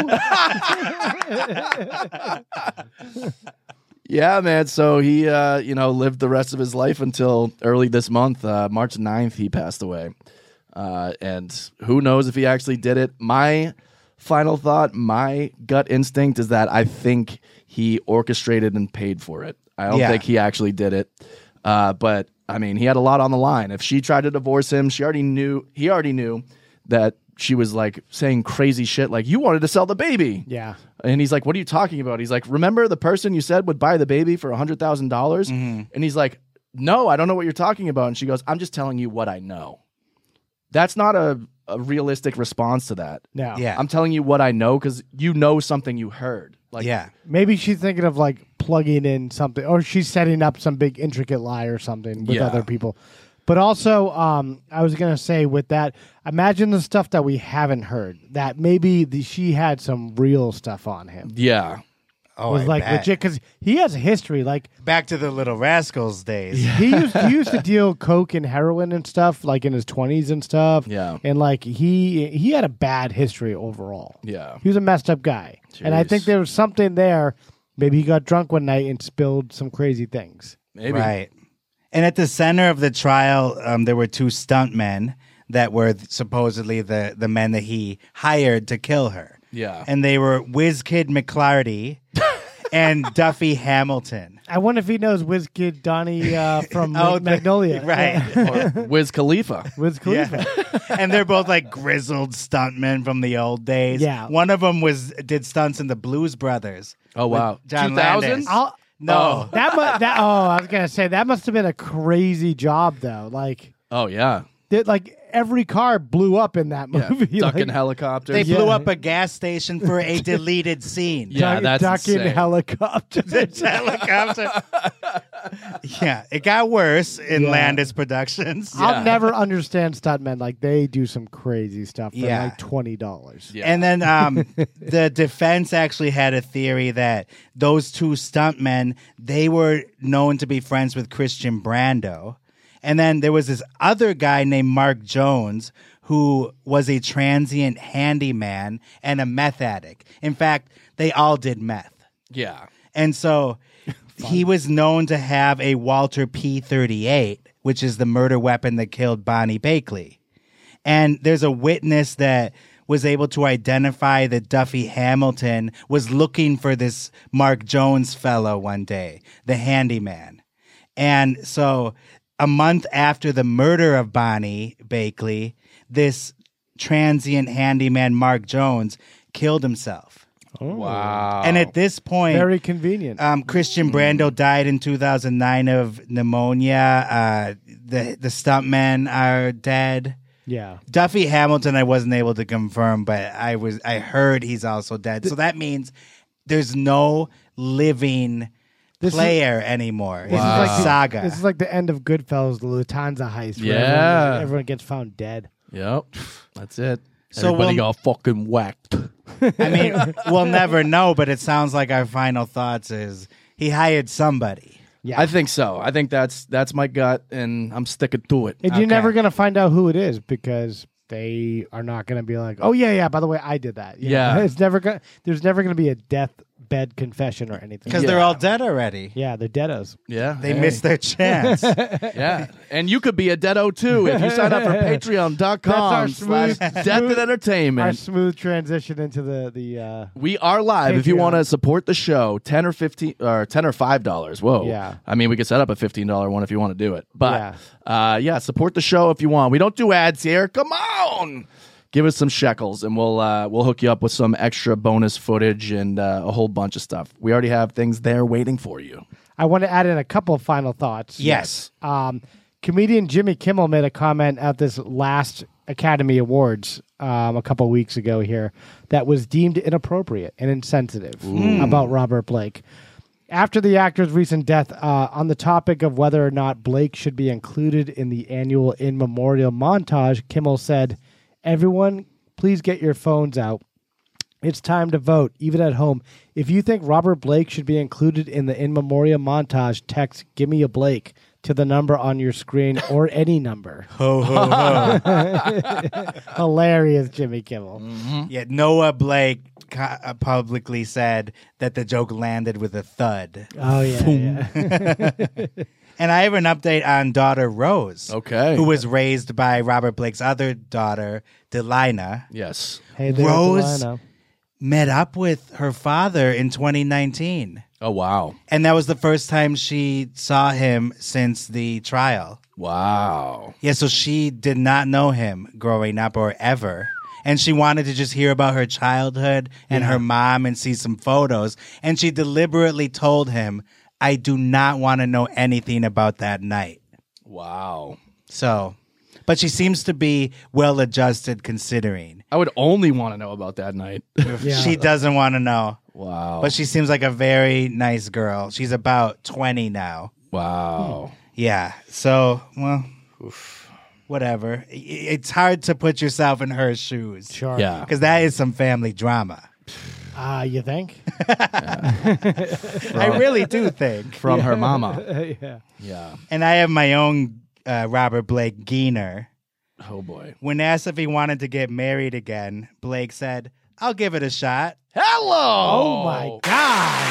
now?
Yeah, man. So he, lived the rest of his life until early this month, March 9th, he passed away. And who knows if he actually did it. My final thought, my gut instinct is that I think he orchestrated and paid for it. I don't think he actually did it. But I mean, he had a lot on the line. If she tried to divorce him, he already knew that she was like saying crazy shit like, "You wanted to sell the baby."
Yeah.
And he's like, "What are you talking about?" He's like, "Remember the person you said would buy the baby for $100,000? And he's like, "No, I don't know what you're talking about." And she goes, "I'm just telling you what I know." That's not a realistic response to that.
No.
Yeah.
I'm telling you what I know because you know something you heard. Like,
Yeah.
Maybe she's thinking of like plugging in something, or she's setting up some big intricate lie or something with
Yeah.
other people. But also, I was gonna say with that, imagine the stuff that we haven't heard. That maybe she had some real stuff on him.
Yeah.
Oh,
was
I
like
bet.
legit because he has a history. Like
Back to the Little Rascals days.
he used to deal coke and heroin and stuff, like in his 20s and stuff.
Yeah.
And like he had a bad history overall.
Yeah.
He was a messed up guy, and I think there was something there. Maybe he got drunk one night and spilled some crazy things.
Maybe.
Right. And at the center of the trial, there were two stuntmen that were supposedly the men that he hired to kill her.
Yeah.
And they were WizKid McClarty and Duffy Hamilton.
I wonder if he knows WizKid Donnie from Magnolia.
Right.
Or Wiz Khalifa.
Wiz Khalifa.
Yeah. And they're both like grizzled stuntmen from the old days.
Yeah.
One of them did stunts in the Blues Brothers.
Oh, wow.
John
2000?
Landis.
No. I was going to say, that must have been a crazy job, though. Like,
Oh, yeah.
Every car blew up in that movie.
Ducking helicopters.
They blew up a gas station for a deleted scene.
Yeah, that's
ducking
insane.
helicopters.
Helicopter. Yeah, it got worse in Landis Productions.
I'll never understand stuntmen. Like, they do some crazy stuff for
Yeah.
like $20.
Yeah.
And then the defense actually had a theory that those two stuntmen, they were known to be friends with Christian Brando. And then there was this other guy named Mark Jones who was a transient handyman and a meth addict. In fact, they all did meth.
Yeah.
And so he was known to have a Walter P-38, which is the murder weapon that killed Bonnie Bakley. And there's a witness that was able to identify that Duffy Hamilton was looking for this Mark Jones fellow one day, the handyman. And so a month after the murder of Bonnie Bakley, this transient handyman, Mark Jones, killed himself.
Oh.
Wow.
And at this point,
Very convenient.
Christian Brando died in 2009 of pneumonia. The stuntmen are dead.
Yeah.
Duffy Hamilton, I wasn't able to confirm, but I heard he's also dead. So that means there's no living player anymore.
This
It's
is like
saga.
This is like the end of Goodfellas, the Lufthansa heist. Where
Yeah.
everyone gets found dead.
Yep. That's it.
So
Everybody
we'll-
got fucking whacked.
I mean, we'll never know, but it sounds like our final thoughts is he hired somebody.
Yeah.
I think so. I think that's my gut, and I'm sticking to it.
And
Okay.
you're never going to find out who it is because they are not going to be like, oh, yeah, by the way, I did that. You
Yeah.
know? It's never gonna, there's never going to be a deathbed confession or anything.
Because they're all dead already.
Yeah, they're deados.
Yeah.
They missed their chance.
Yeah. And you could be a deado too if you sign up for patreon.com/death and
Our
entertainment.
smooth transition into the
We are live. If you
Patreon.
want to support the show, $10 or $5. Whoa.
Yeah.
I mean, we could set up a $15 one if you want to do it. But support the show if you want. We don't do ads here. Come on. Give us some shekels and we'll hook you up with some extra bonus footage and a whole bunch of stuff. We already have things there waiting for you.
I want to add in a couple of final thoughts.
Yes.
Comedian Jimmy Kimmel made a comment at this last Academy Awards a couple weeks ago here that was deemed inappropriate and insensitive about Robert Blake. After the actor's recent death, on the topic of whether or not Blake should be included in the annual In Memoriam montage, Kimmel said, "Everyone, please get your phones out. It's time to vote, even at home. If you think Robert Blake should be included in the In Memoriam montage, text 'Gimme a Blake' to the number on your screen or any number."
Ho, ho, ho.
Hilarious, Jimmy Kimmel.
Yeah, Noah Blake publicly said that the joke landed with a thud.
Oh, yeah.
And I have an update on daughter Rose.
Okay.
Who was raised by Robert Blake's other daughter, Delina.
Yes.
Hey there,
Rose
Delano.
met up with her father in 2019.
Oh, wow.
And that was the first time she saw him since the trial.
Wow.
Yeah, so she did not know him growing up or ever. And she wanted to just hear about her childhood and her mom and see some photos. And she deliberately told him, "I do not want to know anything about that night."
Wow.
So, but she seems to be well adjusted considering.
I would only want to know about that night.
She doesn't want to know.
Wow.
But she seems like a very nice girl. She's about 20 now.
Wow.
Yeah. So, well, whatever. It's hard to put yourself in her shoes.
Sure.
Yeah.
Because that is some family drama.
You think?
I really do think.
From her mama.
Yeah.
Yeah.
And I have my own Robert Blake Geener.
Oh, boy.
When asked if he wanted to get married again, Blake said, "I'll give it a shot."
Hello.
Oh, my God.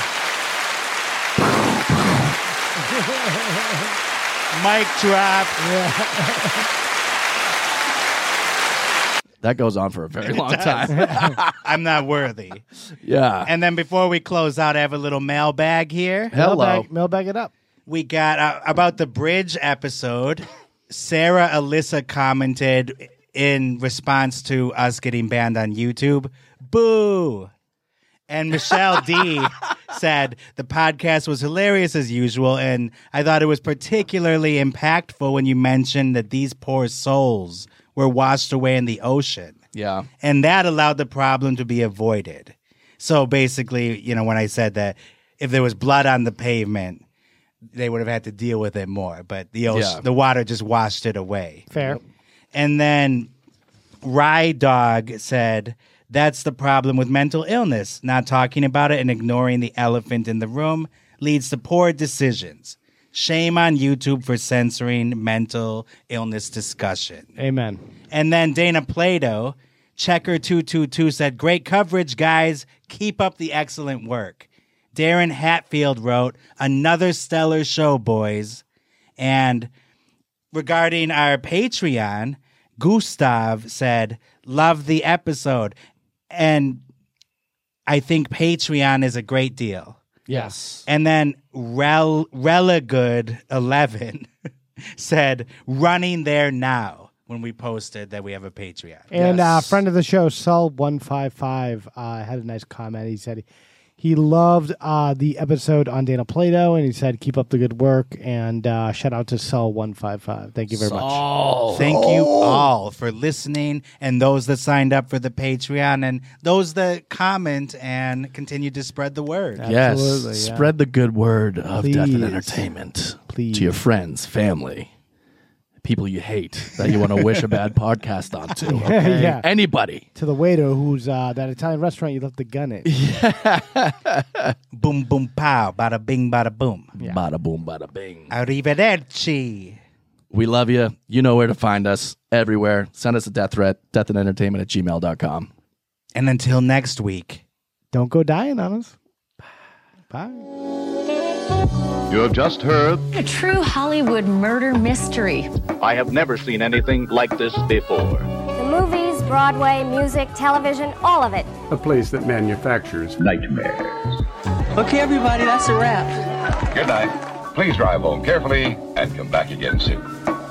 Mic drop.
That goes on for a very long time.
I'm not worthy.
Yeah.
And then before we close out, I have a little mailbag here.
Hello.
Mailbag it up.
We got about the Bridge episode. Sarah Alyssa commented in response to us getting banned on YouTube, boo. And Michelle D said, the podcast was hilarious as usual, and I thought it was particularly impactful when you mentioned that these poor souls were washed away in the ocean.
Yeah.
And that allowed the problem to be avoided. So basically, when I said that if there was blood on the pavement, they would have had to deal with it more. But the water just washed it away.
Fair.
And then Rye Dog said, that's the problem with mental illness. Not talking about it and ignoring the elephant in the room leads to poor decisions. Shame on YouTube for censoring mental illness discussion.
Amen.
And then Dana Plato, Checker222, said, great coverage, guys. Keep up the excellent work. Darren Hatfield wrote, another stellar show, boys. And regarding our Patreon, Gustav said, love the episode. And I think Patreon is a great deal.
Yes.
And then Religood11 said, running there now, when we posted that we have a Patreon.
And friend of the show, Sol155, had a nice comment. He said he loved the episode on Dana Plato, and he said, keep up the good work. And shout out to Sol155. Thank you very much.
Thank you all for listening, and those that signed up for the Patreon, and those that comment and continue to spread the word.
Absolutely,
yes.
yeah.
Spread the good word of
Please.
Death and Entertainment to
Please.
your friends, family, people you hate that you want to wish a bad podcast onto. Okay?
Yeah.
Anybody.
To the waiter who's that Italian restaurant you left the gun in.
Boom, boom, pow. Bada bing, bada boom.
Yeah.
Bada boom, bada bing.
Arrivederci.
We love you. You know where to find us everywhere. Send us a death threat, deathandentertainment@gmail.com.
And until next week,
don't go dying on us. Bye.
You have just heard
A true Hollywood murder mystery.
I have never seen anything like this before.
The movies, Broadway, music, television, all of it.
A place that manufactures nightmares.
Okay, everybody, that's a wrap.
Good night. Please drive home carefully and come back again soon.